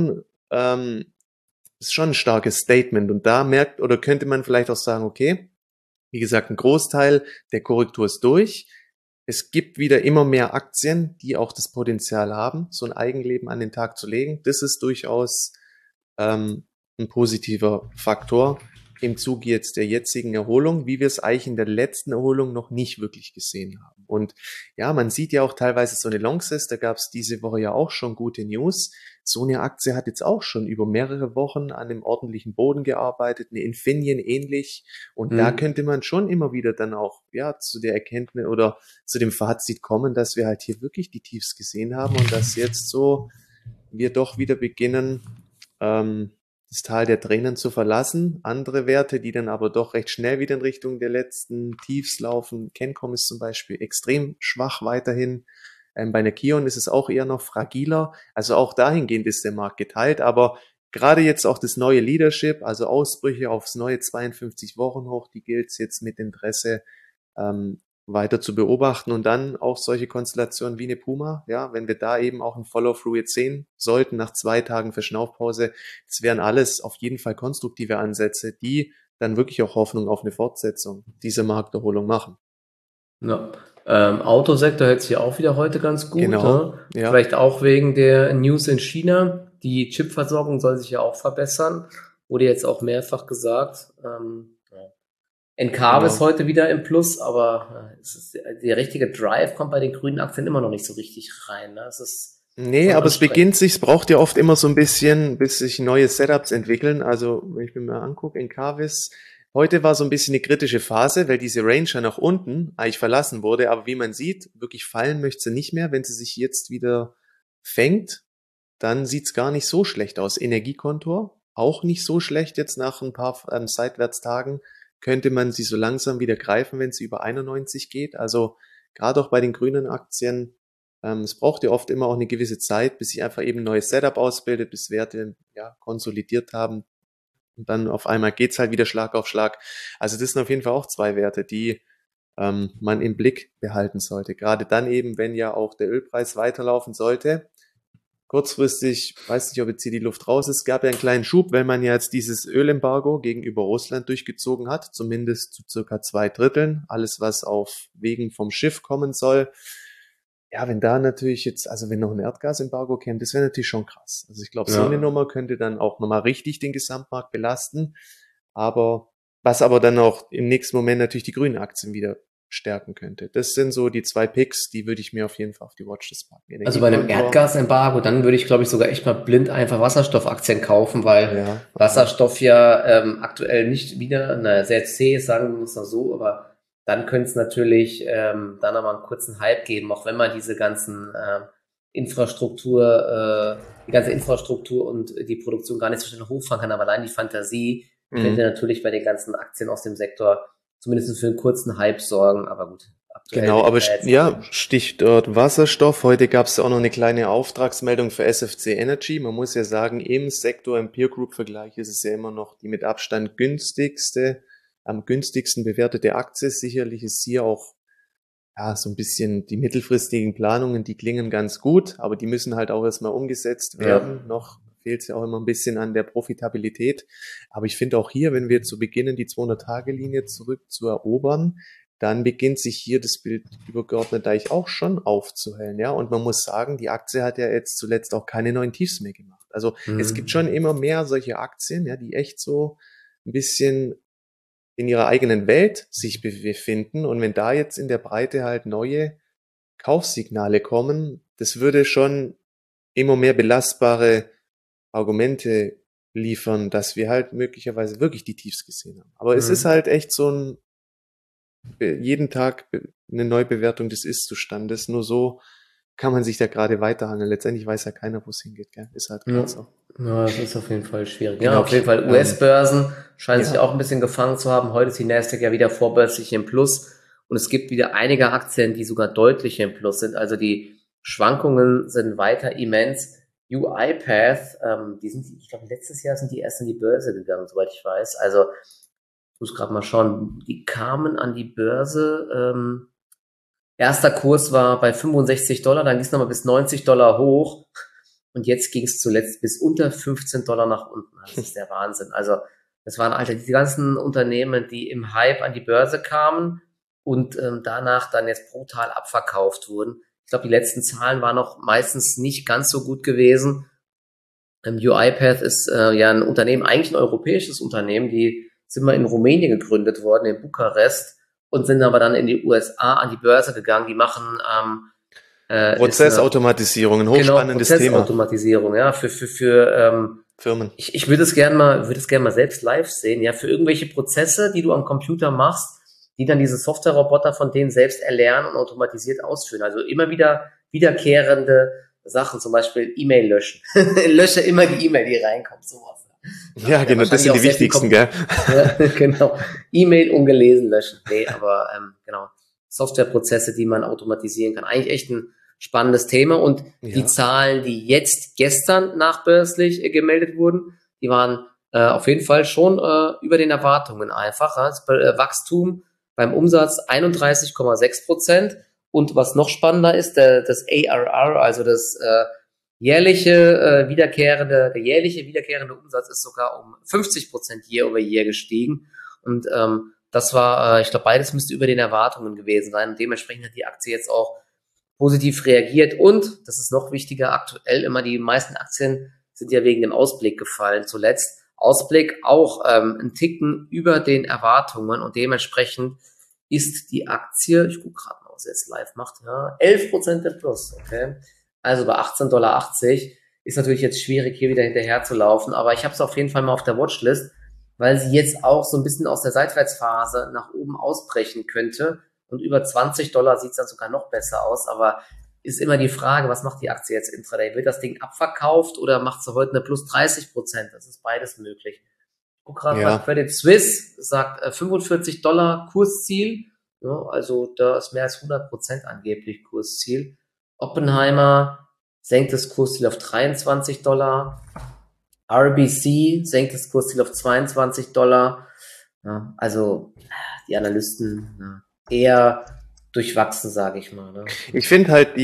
ist schon ein starkes Statement. Und da merkt oder könnte man vielleicht auch sagen, okay, wie gesagt, ein Großteil der Korrektur ist durch. Es gibt wieder immer mehr Aktien, die auch das Potenzial haben, so ein Eigenleben an den Tag zu legen. Das ist durchaus ein positiver Faktor im Zuge jetzt der jetzigen Erholung, wie wir es eigentlich in der letzten Erholung noch nicht wirklich gesehen haben. Und ja, man sieht ja auch teilweise so eine Longsys, da gab es diese Woche ja auch schon gute News. So eine Aktie hat jetzt auch schon über mehrere Wochen an einem ordentlichen Boden gearbeitet, eine Infineon ähnlich. Und da Hm. könnte man schon immer wieder dann auch ja zu der Erkenntnis oder zu dem Fazit kommen, dass wir halt hier wirklich die Tiefs gesehen haben und dass jetzt so wir doch wieder beginnen, das Tal der Tränen zu verlassen. Andere Werte, die dann aber doch recht schnell wieder in Richtung der letzten Tiefs laufen. Kencom ist zum Beispiel extrem schwach weiterhin. Bei einer Kion ist es auch eher noch fragiler. Also auch dahingehend ist der Markt geteilt. Aber gerade jetzt auch das neue Leadership, also Ausbrüche aufs neue 52 Wochen hoch, die gilt es jetzt mit Interesse weiter zu beobachten und dann auch solche Konstellationen wie eine Puma, ja, wenn wir da eben auch ein Follow-through jetzt sehen sollten nach 2 Tagen Verschnaufpause, das wären alles auf jeden Fall konstruktive Ansätze, die dann wirklich auch Hoffnung auf eine Fortsetzung dieser Markterholung machen. Ja. Autosektor hält sich auch wieder heute ganz gut. Ne? Genau, ja, Vielleicht auch wegen der News in China. Die Chipversorgung soll sich ja auch verbessern. Wurde jetzt auch mehrfach gesagt. Ja. Encarve ist genau. heute wieder im Plus, aber der richtige Drive kommt bei den grünen Aktien immer noch nicht so richtig rein. Ne? Es ist Nee, schon aber anstrengend. es braucht ja oft immer so ein bisschen, bis sich neue Setups entwickeln. Also, wenn ich mir mal angucke, Encarvis, heute war so ein bisschen eine kritische Phase, weil diese Range ja nach unten eigentlich verlassen wurde. Aber wie man sieht, wirklich fallen möchte sie nicht mehr. Wenn sie sich jetzt wieder fängt, dann sieht's gar nicht so schlecht aus. Energiekontor, auch nicht so schlecht jetzt nach ein paar Seitwärtstagen. Könnte man sie so langsam wieder greifen, wenn sie über 91 geht. Also, gerade auch bei den grünen Aktien, es braucht ja oft immer auch eine gewisse Zeit, bis sich einfach eben ein neues Setup ausbildet, bis Werte ja konsolidiert haben. und dann auf einmal geht's halt wieder Schlag auf Schlag. Also das sind auf jeden Fall auch zwei Werte, die man im Blick behalten sollte. Gerade dann eben, wenn ja auch der Ölpreis weiterlaufen sollte. Kurzfristig, weiß nicht, ob jetzt hier die Luft raus ist, gab ja einen kleinen Schub, wenn man ja jetzt dieses Ölembargo gegenüber Russland durchgezogen hat, zumindest zu circa 2/3. Alles, was auf Wegen vom Schiff kommen soll. Ja, wenn da natürlich jetzt, also wenn noch ein Erdgasembargo käme, das wäre natürlich schon krass. Also ich glaube, so eine Ja. Nummer könnte dann auch nochmal richtig den Gesamtmarkt belasten. Aber was aber dann auch im nächsten Moment natürlich die grünen Aktien wieder stärken könnte. Das sind so die zwei Picks, die würde ich mir auf jeden Fall auf die Watchlist packen. Also bei einem Energiekontor, Erdgasembargo, dann würde ich, glaube ich, sogar echt mal blind einfach Wasserstoffaktien kaufen, weil ja, Wasserstoff ja aktuell nicht wieder, naja, sehr zäh ist, sagen wir es mal so, aber dann könnte es natürlich dann nochmal einen kurzen Hype geben, auch wenn man diese ganzen die ganze Infrastruktur und die Produktion gar nicht so schnell hochfahren kann, aber allein die Fantasie könnte natürlich bei den ganzen Aktien aus dem Sektor zumindest für einen kurzen Hype sorgen, aber gut. Aktuell Genau, bin ich aber da jetzt ja, Stichwort Wasserstoff. Heute gab es auch noch eine kleine Auftragsmeldung für SFC Energy. Man muss ja sagen, im Sektor, im Peer Group Vergleich ist es ja immer noch die mit Abstand am günstigsten bewertete Aktie. Sicherlich ist hier auch ja so ein bisschen die mittelfristigen Planungen, die klingen ganz gut, aber die müssen halt auch erstmal umgesetzt werden. Ja. Noch fehlt es ja auch immer ein bisschen an der Profitabilität. Aber ich finde auch hier, wenn wir zu beginnen, die 200-Tage-Linie zurück zu erobern, dann beginnt sich hier das Bild übergeordnet eigentlich auch schon aufzuhellen, ja. Und man muss sagen, die Aktie hat ja jetzt zuletzt auch keine neuen Tiefs mehr gemacht. Also es gibt schon immer mehr solche Aktien, ja, die echt so ein bisschen in ihrer eigenen Welt sich befinden. Und wenn da jetzt in der Breite halt neue Kaufsignale kommen, das würde schon immer mehr belastbare Argumente liefern, dass wir halt möglicherweise wirklich die Tiefs gesehen haben. Aber es ist halt echt so ein jeden Tag eine Neubewertung des Ist-Zustandes. Nur so kann man sich da gerade weiterhangeln. Letztendlich weiß ja keiner, wo es hingeht. Gell? Ist halt Ja. gerade so. Ja, das ist auf jeden Fall schwierig. Ja, Genau. auf jeden Fall US-Börsen scheinen sich Ja. auch ein bisschen gefangen zu haben. Heute ist die Nasdaq ja wieder vorbörslich im Plus und es gibt wieder einige Aktien, die sogar deutlich im Plus sind. Also die Schwankungen sind weiter immens. UiPath, ich glaube, letztes Jahr sind die erst in die Börse gegangen, soweit ich weiß. Also ich muss gerade mal schauen, die kamen an die Börse. Erster Kurs war bei $65, dann ging es nochmal bis $90 hoch. Und jetzt ging es zuletzt bis unter $15 nach unten. Das ist der Wahnsinn. Also das waren halt die ganzen Unternehmen, die im Hype an die Börse kamen und danach dann jetzt brutal abverkauft wurden. Ich glaube, die letzten Zahlen waren noch meistens nicht ganz so gut gewesen. UiPath ist ja ein Unternehmen, eigentlich ein europäisches Unternehmen. Die sind mal in Rumänien gegründet worden, in Bukarest, und sind aber dann in die USA an die Börse gegangen. Die machen Prozessautomatisierung, ein hochspannendes Thema. Prozessautomatisierung, ja, für Firmen. ich würde es gerne mal selbst live sehen, ja, für irgendwelche Prozesse, die du am Computer machst, die dann diese Software-Roboter von denen selbst erlernen und automatisiert ausführen. Also immer wieder wiederkehrende Sachen, zum Beispiel E-Mail löschen. Lösche immer die E-Mail, die reinkommt, sowas. Ja, genau, das sind die wichtigsten, gell? Ja, genau. E-Mail ungelesen löschen. Nee, aber genau. Softwareprozesse, die man automatisieren kann. Eigentlich echt ein spannendes Thema. Und die Zahlen, die jetzt gestern nachbörslich gemeldet wurden, die waren auf jeden Fall schon über den Erwartungen einfach. Das Wachstum beim Umsatz 31,6%. Und was noch spannender ist, das ARR, also das der jährliche wiederkehrende Umsatz ist sogar um 50% year over year gestiegen. Und das war, ich glaube, beides müsste über den Erwartungen gewesen sein. Und dementsprechend hat die Aktie jetzt auch positiv reagiert. Und, das ist noch wichtiger, aktuell immer die meisten Aktien sind ja wegen dem Ausblick gefallen zuletzt. Ausblick auch ein Ticken über den Erwartungen und dementsprechend ist die Aktie, ich gucke gerade mal, was sie jetzt live macht, ja, 11% im Plus, okay. Also bei 18,80 $ ist natürlich jetzt schwierig, hier wieder hinterher zu laufen, aber ich habe es auf jeden Fall mal auf der Watchlist, weil sie jetzt auch so ein bisschen aus der Seitwärtsphase nach oben ausbrechen könnte und über $20 sieht es dann sogar noch besser aus, aber ist immer die Frage, was macht die Aktie jetzt intraday? Wird das Ding abverkauft oder macht sie heute eine plus 30%? Das ist beides möglich. Ich gucke gerade mal, Credit Suisse sagt $45 Kursziel. Ja, also da ist mehr als 100% angeblich Kursziel. Oppenheimer senkt das Kursziel auf $23. RBC senkt das Kursziel auf $22. Ja, also die Analysten eher durchwachsen, sage ich mal. Ne? Ich finde halt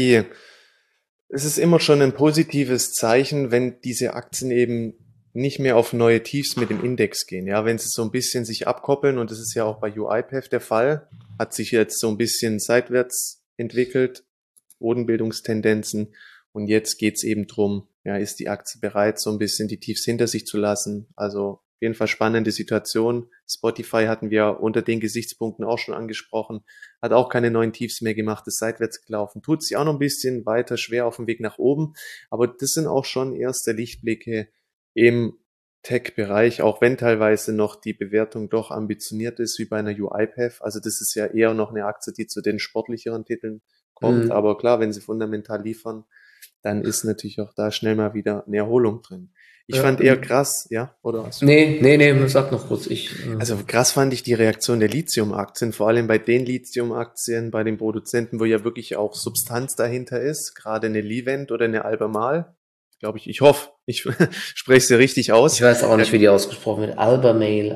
es ist immer schon ein positives Zeichen, wenn diese Aktien eben nicht mehr auf neue Tiefs mit dem Index gehen. Ja, wenn sie so ein bisschen sich abkoppeln, und das ist ja auch bei UiPath der Fall, hat sich jetzt so ein bisschen seitwärts entwickelt, Bodenbildungstendenzen, und jetzt geht's eben drum, ja, ist die Aktie bereit, so ein bisschen die Tiefs hinter sich zu lassen? Also auf jeden Fall spannende Situation. Spotify hatten wir unter den Gesichtspunkten auch schon angesprochen, hat auch keine neuen Tiefs mehr gemacht, ist seitwärts gelaufen, tut sich auch noch ein bisschen weiter schwer auf dem Weg nach oben, aber das sind auch schon erste Lichtblicke im Tech-Bereich, auch wenn teilweise noch die Bewertung doch ambitioniert ist, wie bei einer UiPath. Also das ist ja eher noch eine Aktie, die zu den sportlicheren Titeln kommt, aber klar, wenn sie fundamental liefern, dann ist natürlich auch da schnell mal wieder eine Erholung drin. Ich fand eher krass, ja, oder was? Nee, sag noch kurz. Also krass fand ich die Reaktion der Lithium-Aktien, vor allem bei den Lithium-Aktien, bei den Produzenten, wo ja wirklich auch Substanz dahinter ist, gerade eine Livent oder eine Albemarle, glaube ich hoffe, ich spreche sie richtig aus. Ich weiß auch nicht, wie die ausgesprochen wird. Albemarle.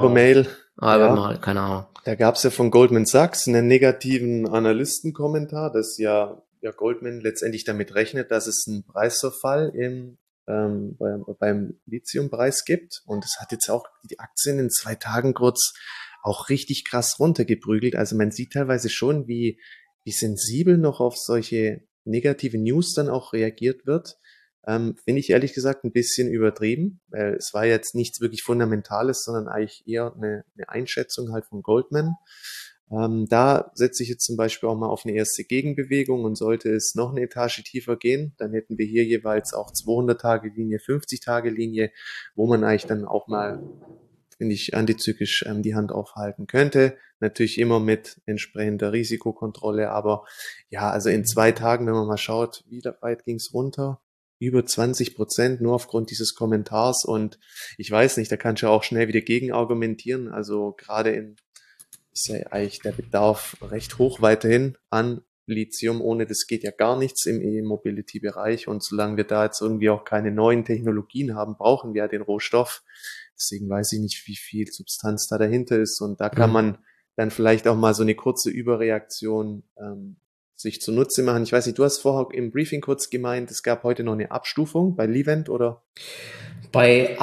Ja. Keine Ahnung. Da gab es ja von Goldman Sachs einen negativen Analystenkommentar, dass ja Goldman letztendlich damit rechnet, dass es einen Preisverfall beim Lithiumpreis gibt. Und es hat jetzt auch die Aktien in 2 Tagen kurz auch richtig krass runtergeprügelt. Also man sieht teilweise schon, wie sensibel noch auf solche negative News dann auch reagiert wird. Finde ich ehrlich gesagt ein bisschen übertrieben, weil es war jetzt nichts wirklich Fundamentales, sondern eigentlich eher eine Einschätzung halt von Goldman. Da setze ich jetzt zum Beispiel auch mal auf eine erste Gegenbewegung, und sollte es noch eine Etage tiefer gehen, dann hätten wir hier jeweils auch 200-Tage-Linie, 50-Tage-Linie, wo man eigentlich dann auch mal, finde ich, antizyklisch die Hand aufhalten könnte. Natürlich immer mit entsprechender Risikokontrolle, aber ja, also in 2 Tagen, wenn man mal schaut, wie weit ging es runter? Über 20%, nur aufgrund dieses Kommentars, und ich weiß nicht, da kannst du ja auch schnell wieder gegenargumentieren. Also gerade ist ja eigentlich der Bedarf recht hoch weiterhin an Lithium. Ohne das geht ja gar nichts im E-Mobility-Bereich. Und solange wir da jetzt irgendwie auch keine neuen Technologien haben, brauchen wir ja den Rohstoff. Deswegen weiß ich nicht, wie viel Substanz da dahinter ist. Und da kann man dann vielleicht auch mal so eine kurze Überreaktion sich zunutze machen. Ich weiß nicht, du hast vorher im Briefing kurz gemeint, es gab heute noch eine Abstufung bei Livent, oder? Bei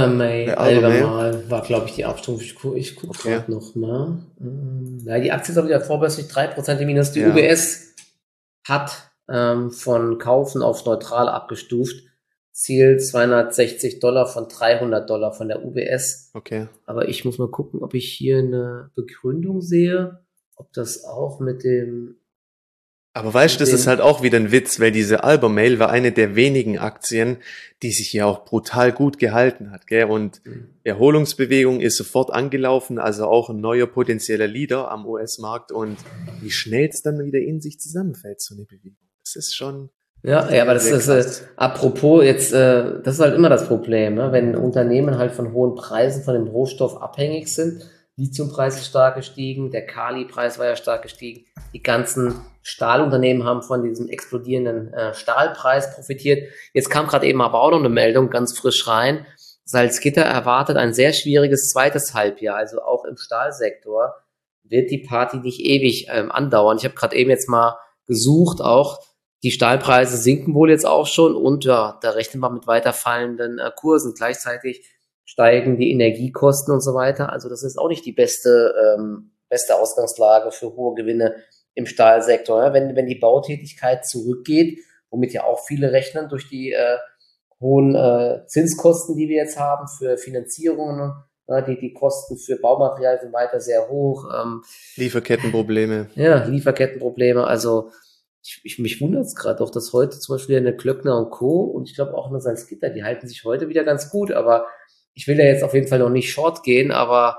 Albemarle war, glaube ich, die Abstufung. Ich gucke gerade noch mal. Ja, die Aktie ist aber wieder vorbörslich 3% im Minus. Die UBS hat von Kaufen auf neutral abgestuft. Ziel $260 von $300 von der UBS. Okay. Aber ich muss mal gucken, ob ich hier eine Begründung sehe, ob das auch mit dem... Aber weißt du, das ist halt auch wieder ein Witz, weil diese Albemarle war eine der wenigen Aktien, die sich ja auch brutal gut gehalten hat, gell? Und Erholungsbewegung ist sofort angelaufen, also auch ein neuer potenzieller Leader am US-Markt, und wie schnell es dann wieder in sich zusammenfällt, so eine Bewegung. Das ist schon... Ja, aber das ist, apropos jetzt, das ist halt immer das Problem, ne? Wenn Unternehmen halt von hohen Preisen von dem Rohstoff abhängig sind. Lithiumpreis ist stark gestiegen, der Kalipreis war ja stark gestiegen. Die ganzen Stahlunternehmen haben von diesem explodierenden Stahlpreis profitiert. Jetzt kam gerade eben aber auch noch eine Meldung ganz frisch rein. Salzgitter erwartet ein sehr schwieriges zweites Halbjahr, also auch im Stahlsektor wird die Party nicht ewig andauern. Ich habe gerade eben jetzt mal gesucht, auch die Stahlpreise sinken wohl jetzt auch schon, und ja, da rechnen wir mit weiter fallenden Kursen. Gleichzeitig steigen die Energiekosten und so weiter. Also das ist auch nicht die beste Ausgangslage für hohe Gewinne im Stahlsektor. Ja? Wenn die Bautätigkeit zurückgeht, womit ja auch viele rechnen durch die hohen Zinskosten, die wir jetzt haben für Finanzierungen, die Kosten für Baumaterial sind weiter sehr hoch. Lieferkettenprobleme. Ja, Lieferkettenprobleme. Also mich wundert es gerade doch, dass heute zum Beispiel eine Klöckner und Co. und ich glaube auch eine Salzgitter, die halten sich heute wieder ganz gut, aber ich will ja jetzt auf jeden Fall noch nicht short gehen, aber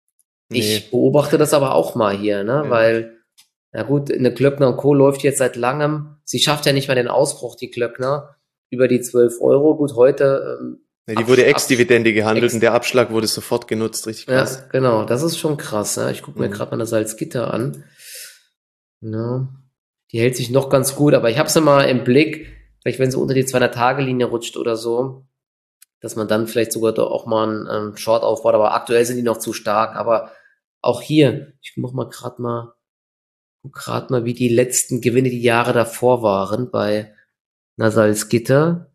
ich beobachte das aber auch mal hier, ne? Ja. Weil, na gut, eine Klöckner & Co. läuft jetzt seit langem. Sie schafft ja nicht mal den Ausbruch, die Klöckner, über die 12 Euro. Gut, heute... die wurde Ex-Dividende gehandelt und der Abschlag wurde sofort genutzt, richtig krass. Ja, genau, das ist schon krass. Ne? Ich gucke mir gerade mal eine Salzgitter an. Ja, die hält sich noch ganz gut, aber ich habe es mal im Blick, vielleicht wenn sie unter die 200-Tage-Linie rutscht oder so, dass man dann vielleicht sogar doch auch mal einen Short aufbaut, aber aktuell sind die noch zu stark, aber auch hier, ich guck grad mal, wie die letzten Gewinne die Jahre davor waren bei Salzgitter.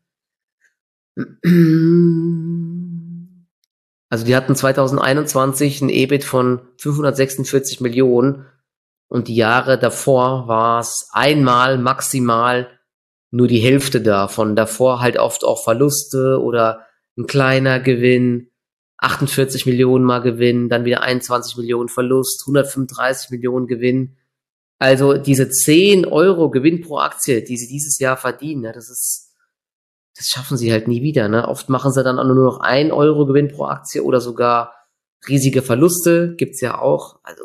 Also die hatten 2021 ein EBIT von 546 Millionen und die Jahre davor war es einmal maximal nur die Hälfte davon. Davor halt oft auch Verluste oder ein kleiner Gewinn, 48 Millionen mal Gewinn, dann wieder 21 Millionen Verlust, 135 Millionen Gewinn. Also diese 10 Euro Gewinn pro Aktie, die sie dieses Jahr verdienen, ne, das schaffen sie halt nie wieder. Ne? Oft machen sie dann auch nur noch 1 Euro Gewinn pro Aktie oder sogar riesige Verluste, gibt's ja auch. Also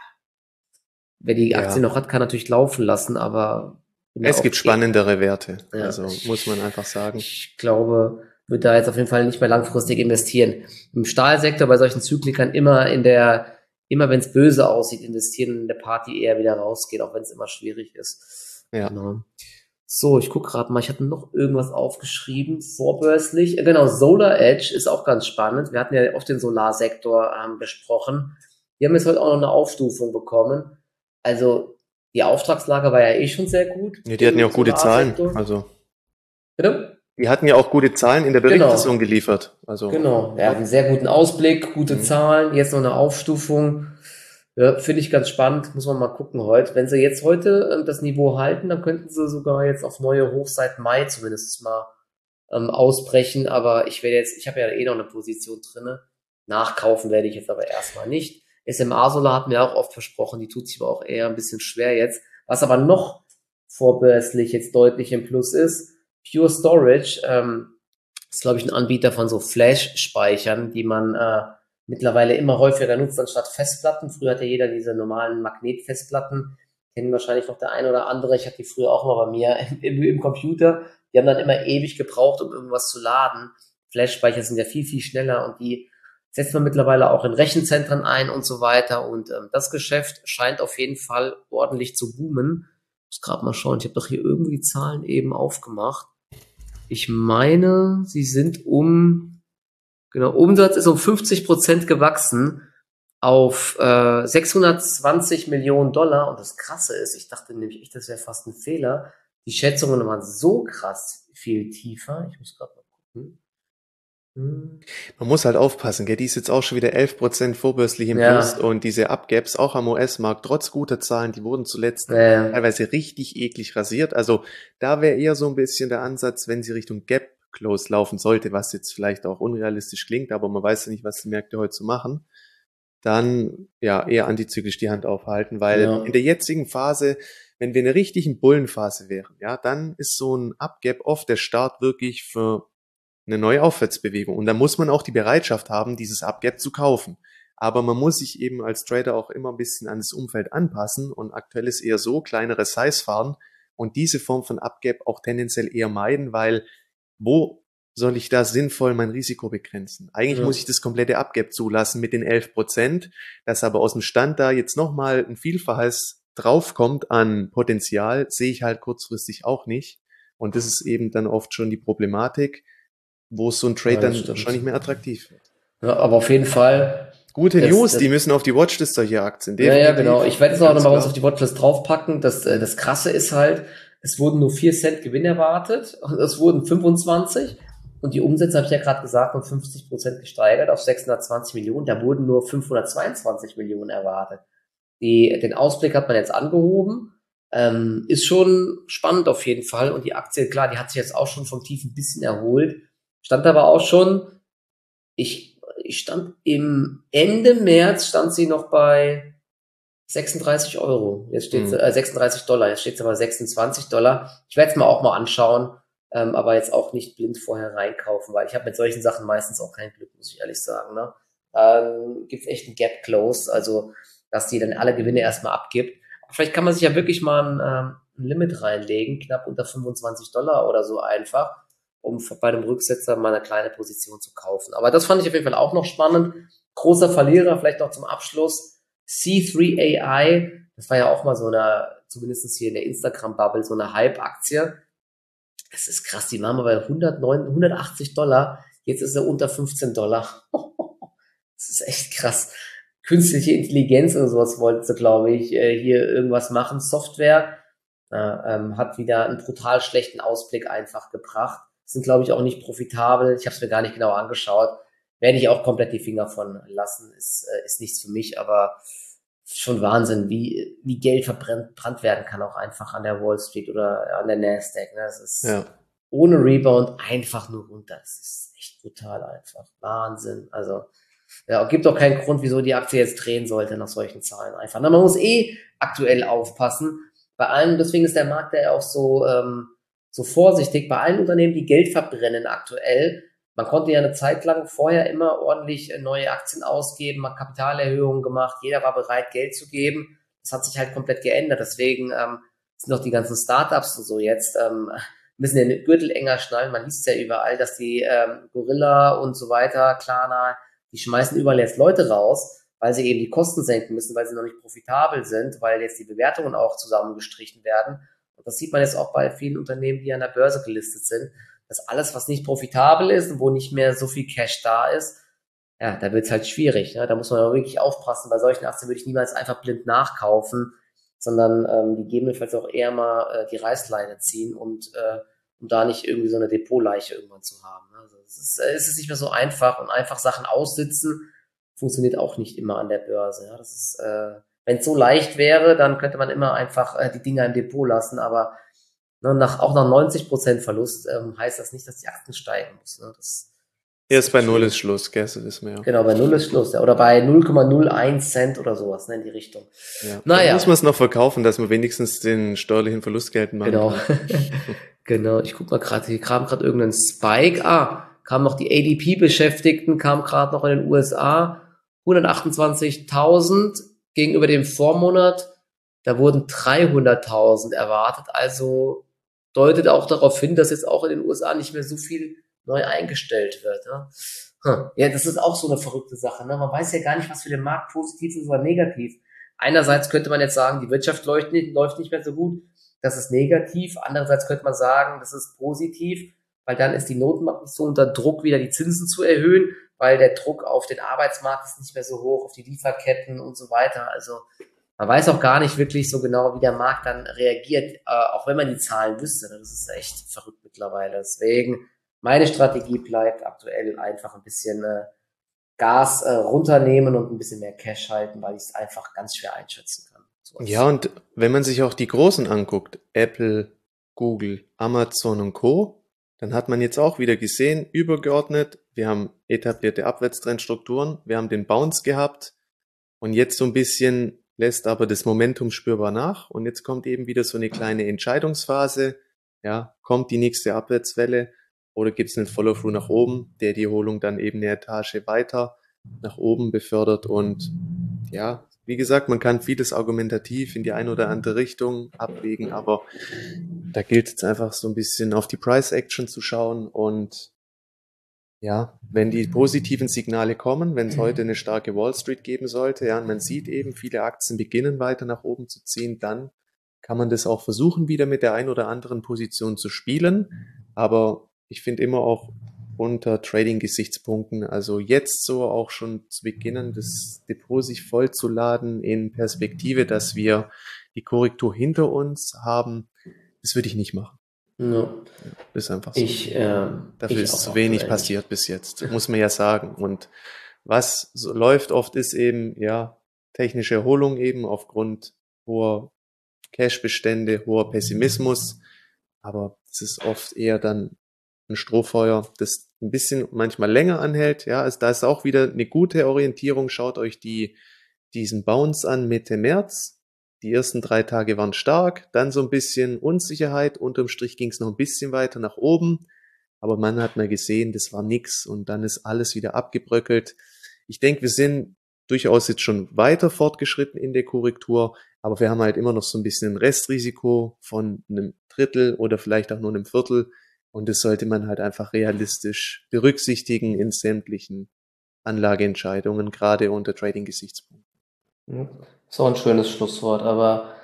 wer die Aktie Ja, noch hat, kann natürlich laufen lassen, aber bin da es auch gibt spannendere Werte. ja, Also muss man einfach sagen. ich glaube, würde da jetzt auf jeden Fall nicht mehr langfristig investieren. Im Stahlsektor bei solchen Zyklikern immer wenn es böse aussieht, investieren und in der Party eher wieder rausgehen, auch wenn es immer schwierig ist. Ja. Genau. So, ich gucke gerade mal, ich hatte noch irgendwas aufgeschrieben, vorbörslich. Genau, Solar Edge ist auch ganz spannend. Wir hatten ja oft den Solarsektor besprochen. Die haben jetzt heute auch noch eine Aufstufung bekommen. Also die Auftragslage war ja eh schon sehr gut Ja, die hatten ja im auch gute Zahlen. Solarsektor. Also Bitte? die hatten ja auch gute Zahlen in der Berichtssaison Genau, geliefert. Also genau. Ja, top. einen sehr guten Ausblick, gute Mhm. Zahlen, jetzt noch eine Aufstufung. Ja, finde ich ganz spannend, muss man mal gucken heute. Wenn sie jetzt heute das Niveau halten, dann könnten sie sogar jetzt auf neue Hochs seit Mai zumindest mal ausbrechen. Aber ich habe ja eh noch eine Position drinne. Nachkaufen werde ich jetzt aber erstmal nicht. SMA Solar hat mir auch oft versprochen, die tut sich aber auch eher ein bisschen schwer jetzt. Was aber noch vorbörslich jetzt deutlich im Plus ist, Pure Storage, ist glaube ich ein Anbieter von so Flash-Speichern, die man mittlerweile immer häufiger nutzt anstatt Festplatten. Früher hatte jeder diese normalen Magnetfestplatten. Kennen wahrscheinlich noch der ein oder andere. Ich hatte die früher auch mal bei mir im Computer. Die haben dann immer ewig gebraucht, um irgendwas zu laden. Flash-Speicher sind ja viel, viel schneller und die setzt man mittlerweile auch in Rechenzentren ein und so weiter. Und das Geschäft scheint auf jeden Fall ordentlich zu boomen. Ich muss gerade mal schauen. Ich habe doch hier irgendwie die Zahlen eben aufgemacht. Ich meine, sie sind genau, Umsatz ist um 50% gewachsen auf 620 Millionen Dollar. Und das Krasse ist, ich dachte nämlich echt, das wäre fast ein Fehler. Die Schätzungen waren so krass viel tiefer. Ich muss gerade mal gucken. Man muss halt aufpassen, gell? Die ist jetzt auch schon wieder 11% vorbörslich im Plus Ja, und diese Up-Gaps auch am US-Markt, trotz guter Zahlen, die wurden zuletzt ja, teilweise richtig eklig rasiert. Also da wäre eher so ein bisschen der Ansatz, wenn sie Richtung Gap Close laufen sollte, was jetzt vielleicht auch unrealistisch klingt, aber man weiß ja nicht, was die Märkte heute so machen, dann ja eher antizyklisch die Hand aufhalten, weil in ja, der jetzigen Phase, wenn wir in einer richtigen Bullenphase wären, ja, dann ist so ein Up-Gap oft der Start wirklich für eine neue Aufwärtsbewegung. Und da muss man auch die Bereitschaft haben, dieses Up-Gap zu kaufen. Aber man muss sich eben als Trader auch immer ein bisschen an das Umfeld anpassen. Und aktuell ist eher so, kleinere Size fahren und diese Form von Up-Gap auch tendenziell eher meiden, weil wo soll ich da sinnvoll mein Risiko begrenzen? Eigentlich ja. muss ich das komplette Up-Gap zulassen mit den 11%, dass aber aus dem Stand da jetzt nochmal ein Vielfaches draufkommt an Potenzial, sehe ich halt kurzfristig auch nicht. Und das ist eben dann oft schon die Problematik, wo so ein Trade Ja, das dann schon stimmt. nicht mehr attraktiv wird. Ja, aber auf jeden Fall, Gute das, News, das die müssen auf die Watchlist solcher Aktien, ja, ja, genau. definitiv, Ich werde es auch noch ganz mal uns auf klar. die Watchlist draufpacken. Das Krasse ist halt, es wurden nur 4 Cent Gewinn erwartet und es wurden 25 und die Umsätze, habe ich ja gerade gesagt, um 50% gesteigert auf 620 Millionen. Da wurden nur 522 Millionen erwartet. Den Ausblick hat man jetzt angehoben. Ist schon spannend auf jeden Fall. Und die Aktie, klar, die hat sich jetzt auch schon vom Tief ein bisschen erholt. Stand aber auch schon, ich stand im Ende März, stand sie noch bei 36 Euro. Jetzt steht sie, Hm. 36 Dollar. Jetzt steht sie aber 26 Dollar. Ich werde es mir auch mal anschauen, aber jetzt auch nicht blind vorher reinkaufen, weil ich habe mit solchen Sachen meistens auch kein Glück, muss ich ehrlich sagen. Ne? Gibt echt ein Gap Close, also dass die dann alle Gewinne erstmal abgibt. Aber vielleicht kann man sich ja wirklich mal ein Limit reinlegen, knapp unter 25 Dollar oder so einfach, um bei einem Rücksetzer mal eine kleine Position zu kaufen. Aber das fand ich auf jeden Fall auch noch spannend. Großer Verlierer, vielleicht noch zum Abschluss. C3AI, das war ja auch mal so eine, zumindest hier in der Instagram-Bubble, so eine Hype-Aktie. Es ist krass, die waren mal bei 109, 180 Dollar. Jetzt ist er unter $15. Das ist echt krass. Künstliche Intelligenz oder sowas wollten sie, glaube ich, hier irgendwas machen. Software hat wieder einen brutal schlechten Ausblick einfach gebracht. Sind, glaube ich, auch nicht profitabel. Ich habe es mir gar nicht genau angeschaut. Werde ich auch komplett die Finger von lassen. Ist nichts für mich, aber schon Wahnsinn, wie Geld verbrannt werden kann, auch einfach an der Wall Street oder an der Nasdaq. Ne? Das ist ohne Rebound einfach nur runter. Das ist echt brutal einfach. Wahnsinn. Also, ja, gibt auch keinen Grund, wieso die Aktie jetzt drehen sollte nach solchen Zahlen einfach. Na, man muss aktuell aufpassen. Bei allem, deswegen ist der Markt ja auch so vorsichtig. Bei allen Unternehmen, die Geld verbrennen aktuell. Man konnte ja eine Zeit lang vorher immer ordentlich neue Aktien ausgeben, hat Kapitalerhöhungen gemacht. Jeder war bereit, Geld zu geben. Das hat sich halt komplett geändert. Deswegen sind auch die ganzen Startups und so jetzt müssen den Gürtel enger schnallen. Man liest ja überall, dass die Gorilla und so weiter, Klarna, die schmeißen überall jetzt Leute raus, weil sie eben die Kosten senken müssen, weil sie noch nicht profitabel sind, weil jetzt die Bewertungen auch zusammengestrichen werden. Und das sieht man jetzt auch bei vielen Unternehmen, die an der Börse gelistet sind, dass alles, was nicht profitabel ist und wo nicht mehr so viel Cash da ist, ja, da wird's halt schwierig. Ne? Da muss man auch wirklich aufpassen. Bei solchen Aktien würde ich niemals einfach blind nachkaufen, sondern gegebenenfalls auch eher mal die Reißleine ziehen und um da nicht irgendwie so eine Depotleiche irgendwann zu haben. Also es ist nicht mehr so einfach und einfach Sachen aussitzen funktioniert auch nicht immer an der Börse. Ja, das ist, wenn es so leicht wäre, dann könnte man immer einfach die Dinger im Depot lassen, aber auch nach 90% Verlust heißt das nicht, dass die Aktien steigen muss. Ne? Das Erst bei Null ist Schluss, gell, so wissen wir ja. Genau, bei Null ist Schluss. Ja. Oder bei 0,01 Cent oder sowas, ne, in die Richtung. Ja. Dann muss man es noch verkaufen, dass man wenigstens den steuerlichen Verlust geltend machen kann. Genau, ich guck mal gerade, hier kam gerade irgendein Spike. Kam noch die ADP-Beschäftigten, kam gerade noch in den USA. 128.000 gegenüber dem Vormonat. Da wurden 300.000 erwartet. Also deutet auch darauf hin, dass jetzt auch in den USA nicht mehr so viel neu eingestellt wird. Ne? Ja, das ist auch so eine verrückte Sache. Ne? Man weiß ja gar nicht, was für den Markt positiv ist oder negativ. Einerseits könnte man jetzt sagen, die Wirtschaft läuft nicht mehr so gut. Das ist negativ. Andererseits könnte man sagen, das ist positiv, weil dann ist die Notenbank nicht so unter Druck, wieder die Zinsen zu erhöhen, weil der Druck auf den Arbeitsmarkt ist nicht mehr so hoch, auf die Lieferketten und so weiter. Also man weiß auch gar nicht wirklich so genau, wie der Markt dann reagiert, auch wenn man die Zahlen wüsste. Das ist echt verrückt mittlerweile. Deswegen, meine Strategie bleibt aktuell einfach ein bisschen Gas runternehmen und ein bisschen mehr Cash halten, weil ich es einfach ganz schwer einschätzen kann. Ja, und wenn man sich auch die Großen anguckt, Apple, Google, Amazon und Co., dann hat man jetzt auch wieder gesehen, übergeordnet, wir haben etablierte Abwärtstrendstrukturen, wir haben den Bounce gehabt und jetzt so ein bisschen lässt aber das Momentum spürbar nach und jetzt kommt eben wieder so eine kleine Entscheidungsphase, ja, kommt die nächste Abwärtswelle oder gibt es einen Follow-through nach oben, der die Erholung dann eben eine Etage weiter nach oben befördert und ja, wie gesagt, man kann vieles argumentativ in die eine oder andere Richtung abwägen, aber da gilt es einfach so ein bisschen auf die Price Action zu schauen und ja, wenn die positiven Signale kommen, wenn es heute eine starke Wall Street geben sollte, ja, und man sieht eben, viele Aktien beginnen weiter nach oben zu ziehen, dann kann man das auch versuchen, wieder mit der ein oder anderen Position zu spielen, aber ich finde immer auch unter Trading-Gesichtspunkten, also jetzt so auch schon zu beginnen, das Depot sich vollzuladen in Perspektive, dass wir die Korrektur hinter uns haben, das würde ich nicht machen. Ja. Ist einfach so. Dafür ist zu wenig passiert bis jetzt, muss man ja sagen. Und was so läuft oft ist eben, ja, technische Erholung eben aufgrund hoher Cash-Bestände, hoher Pessimismus. Aber es ist oft eher dann ein Strohfeuer, das ein bisschen manchmal länger anhält. Ja, also da ist auch wieder eine gute Orientierung. Schaut euch diesen Bounce an Mitte März. Die ersten 3 Tage waren stark, dann so ein bisschen Unsicherheit. Unterm Strich ging es noch ein bisschen weiter nach oben. Aber man hat mal gesehen, das war nix und dann ist alles wieder abgebröckelt. Ich denke, wir sind durchaus jetzt schon weiter fortgeschritten in der Korrektur, aber wir haben halt immer noch so ein bisschen ein Restrisiko von einem Drittel oder vielleicht auch nur einem Viertel. Und das sollte man halt einfach realistisch berücksichtigen in sämtlichen Anlageentscheidungen, gerade unter Trading-Gesichtspunkten. So ein schönes Schlusswort, aber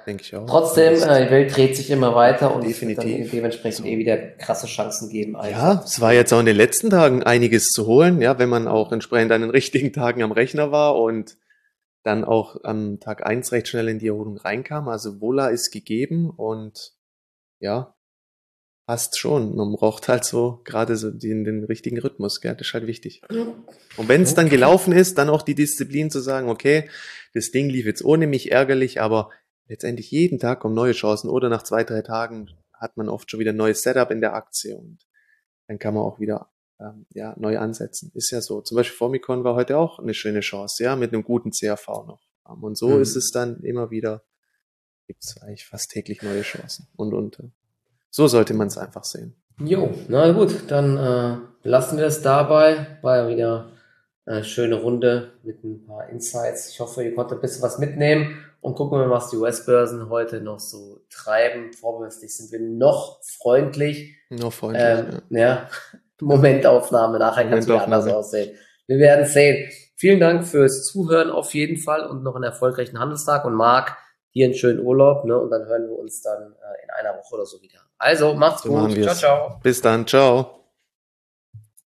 denke ich auch. Trotzdem, die Welt dreht sich immer weiter und es wird dann Definitiv. dementsprechend So. wieder krasse Chancen geben. Ja, es war jetzt auch in den letzten Tagen einiges zu holen, ja, wenn man auch entsprechend an den richtigen Tagen am Rechner war und dann auch am Tag eins recht schnell in die Erholung reinkam. Also Vola ist gegeben und ja, passt schon. Man braucht halt so gerade so den richtigen Rhythmus, gell? Das ist halt wichtig. Und wenn es dann Okay. gelaufen ist, dann auch die Disziplin zu sagen, okay, das Ding lief jetzt ohne mich ärgerlich, aber letztendlich jeden Tag kommen neue Chancen oder nach 2, 3 Tagen hat man oft schon wieder ein neues Setup in der Aktie und dann kann man auch wieder ja, neu ansetzen. Ist ja so. Zum Beispiel Formicon war heute auch eine schöne Chance, ja, mit einem guten CAV noch. Und so ist es dann immer wieder, gibt es eigentlich fast täglich neue Chancen. Und so sollte man es einfach sehen. Jo, na gut, dann lassen wir es dabei. War ja wieder eine schöne Runde mit ein paar Insights. Ich hoffe, ihr konntet ein bisschen was mitnehmen und gucken wir mal, was die US-Börsen heute noch so treiben. Vorbörslich sind wir noch freundlich. Nur freundlich, Ja, Momentaufnahme, nachher kann es wieder anders Momentaufnahme. aussehen. Wir werden sehen. Vielen Dank fürs Zuhören auf jeden Fall und noch einen erfolgreichen Handelstag. Und Marc, dir einen schönen Urlaub, ne? Und dann hören wir uns dann in einer Woche oder so wieder. Also, macht's So machen gut. Ciao, wir's. ciao. Bis dann, ciao.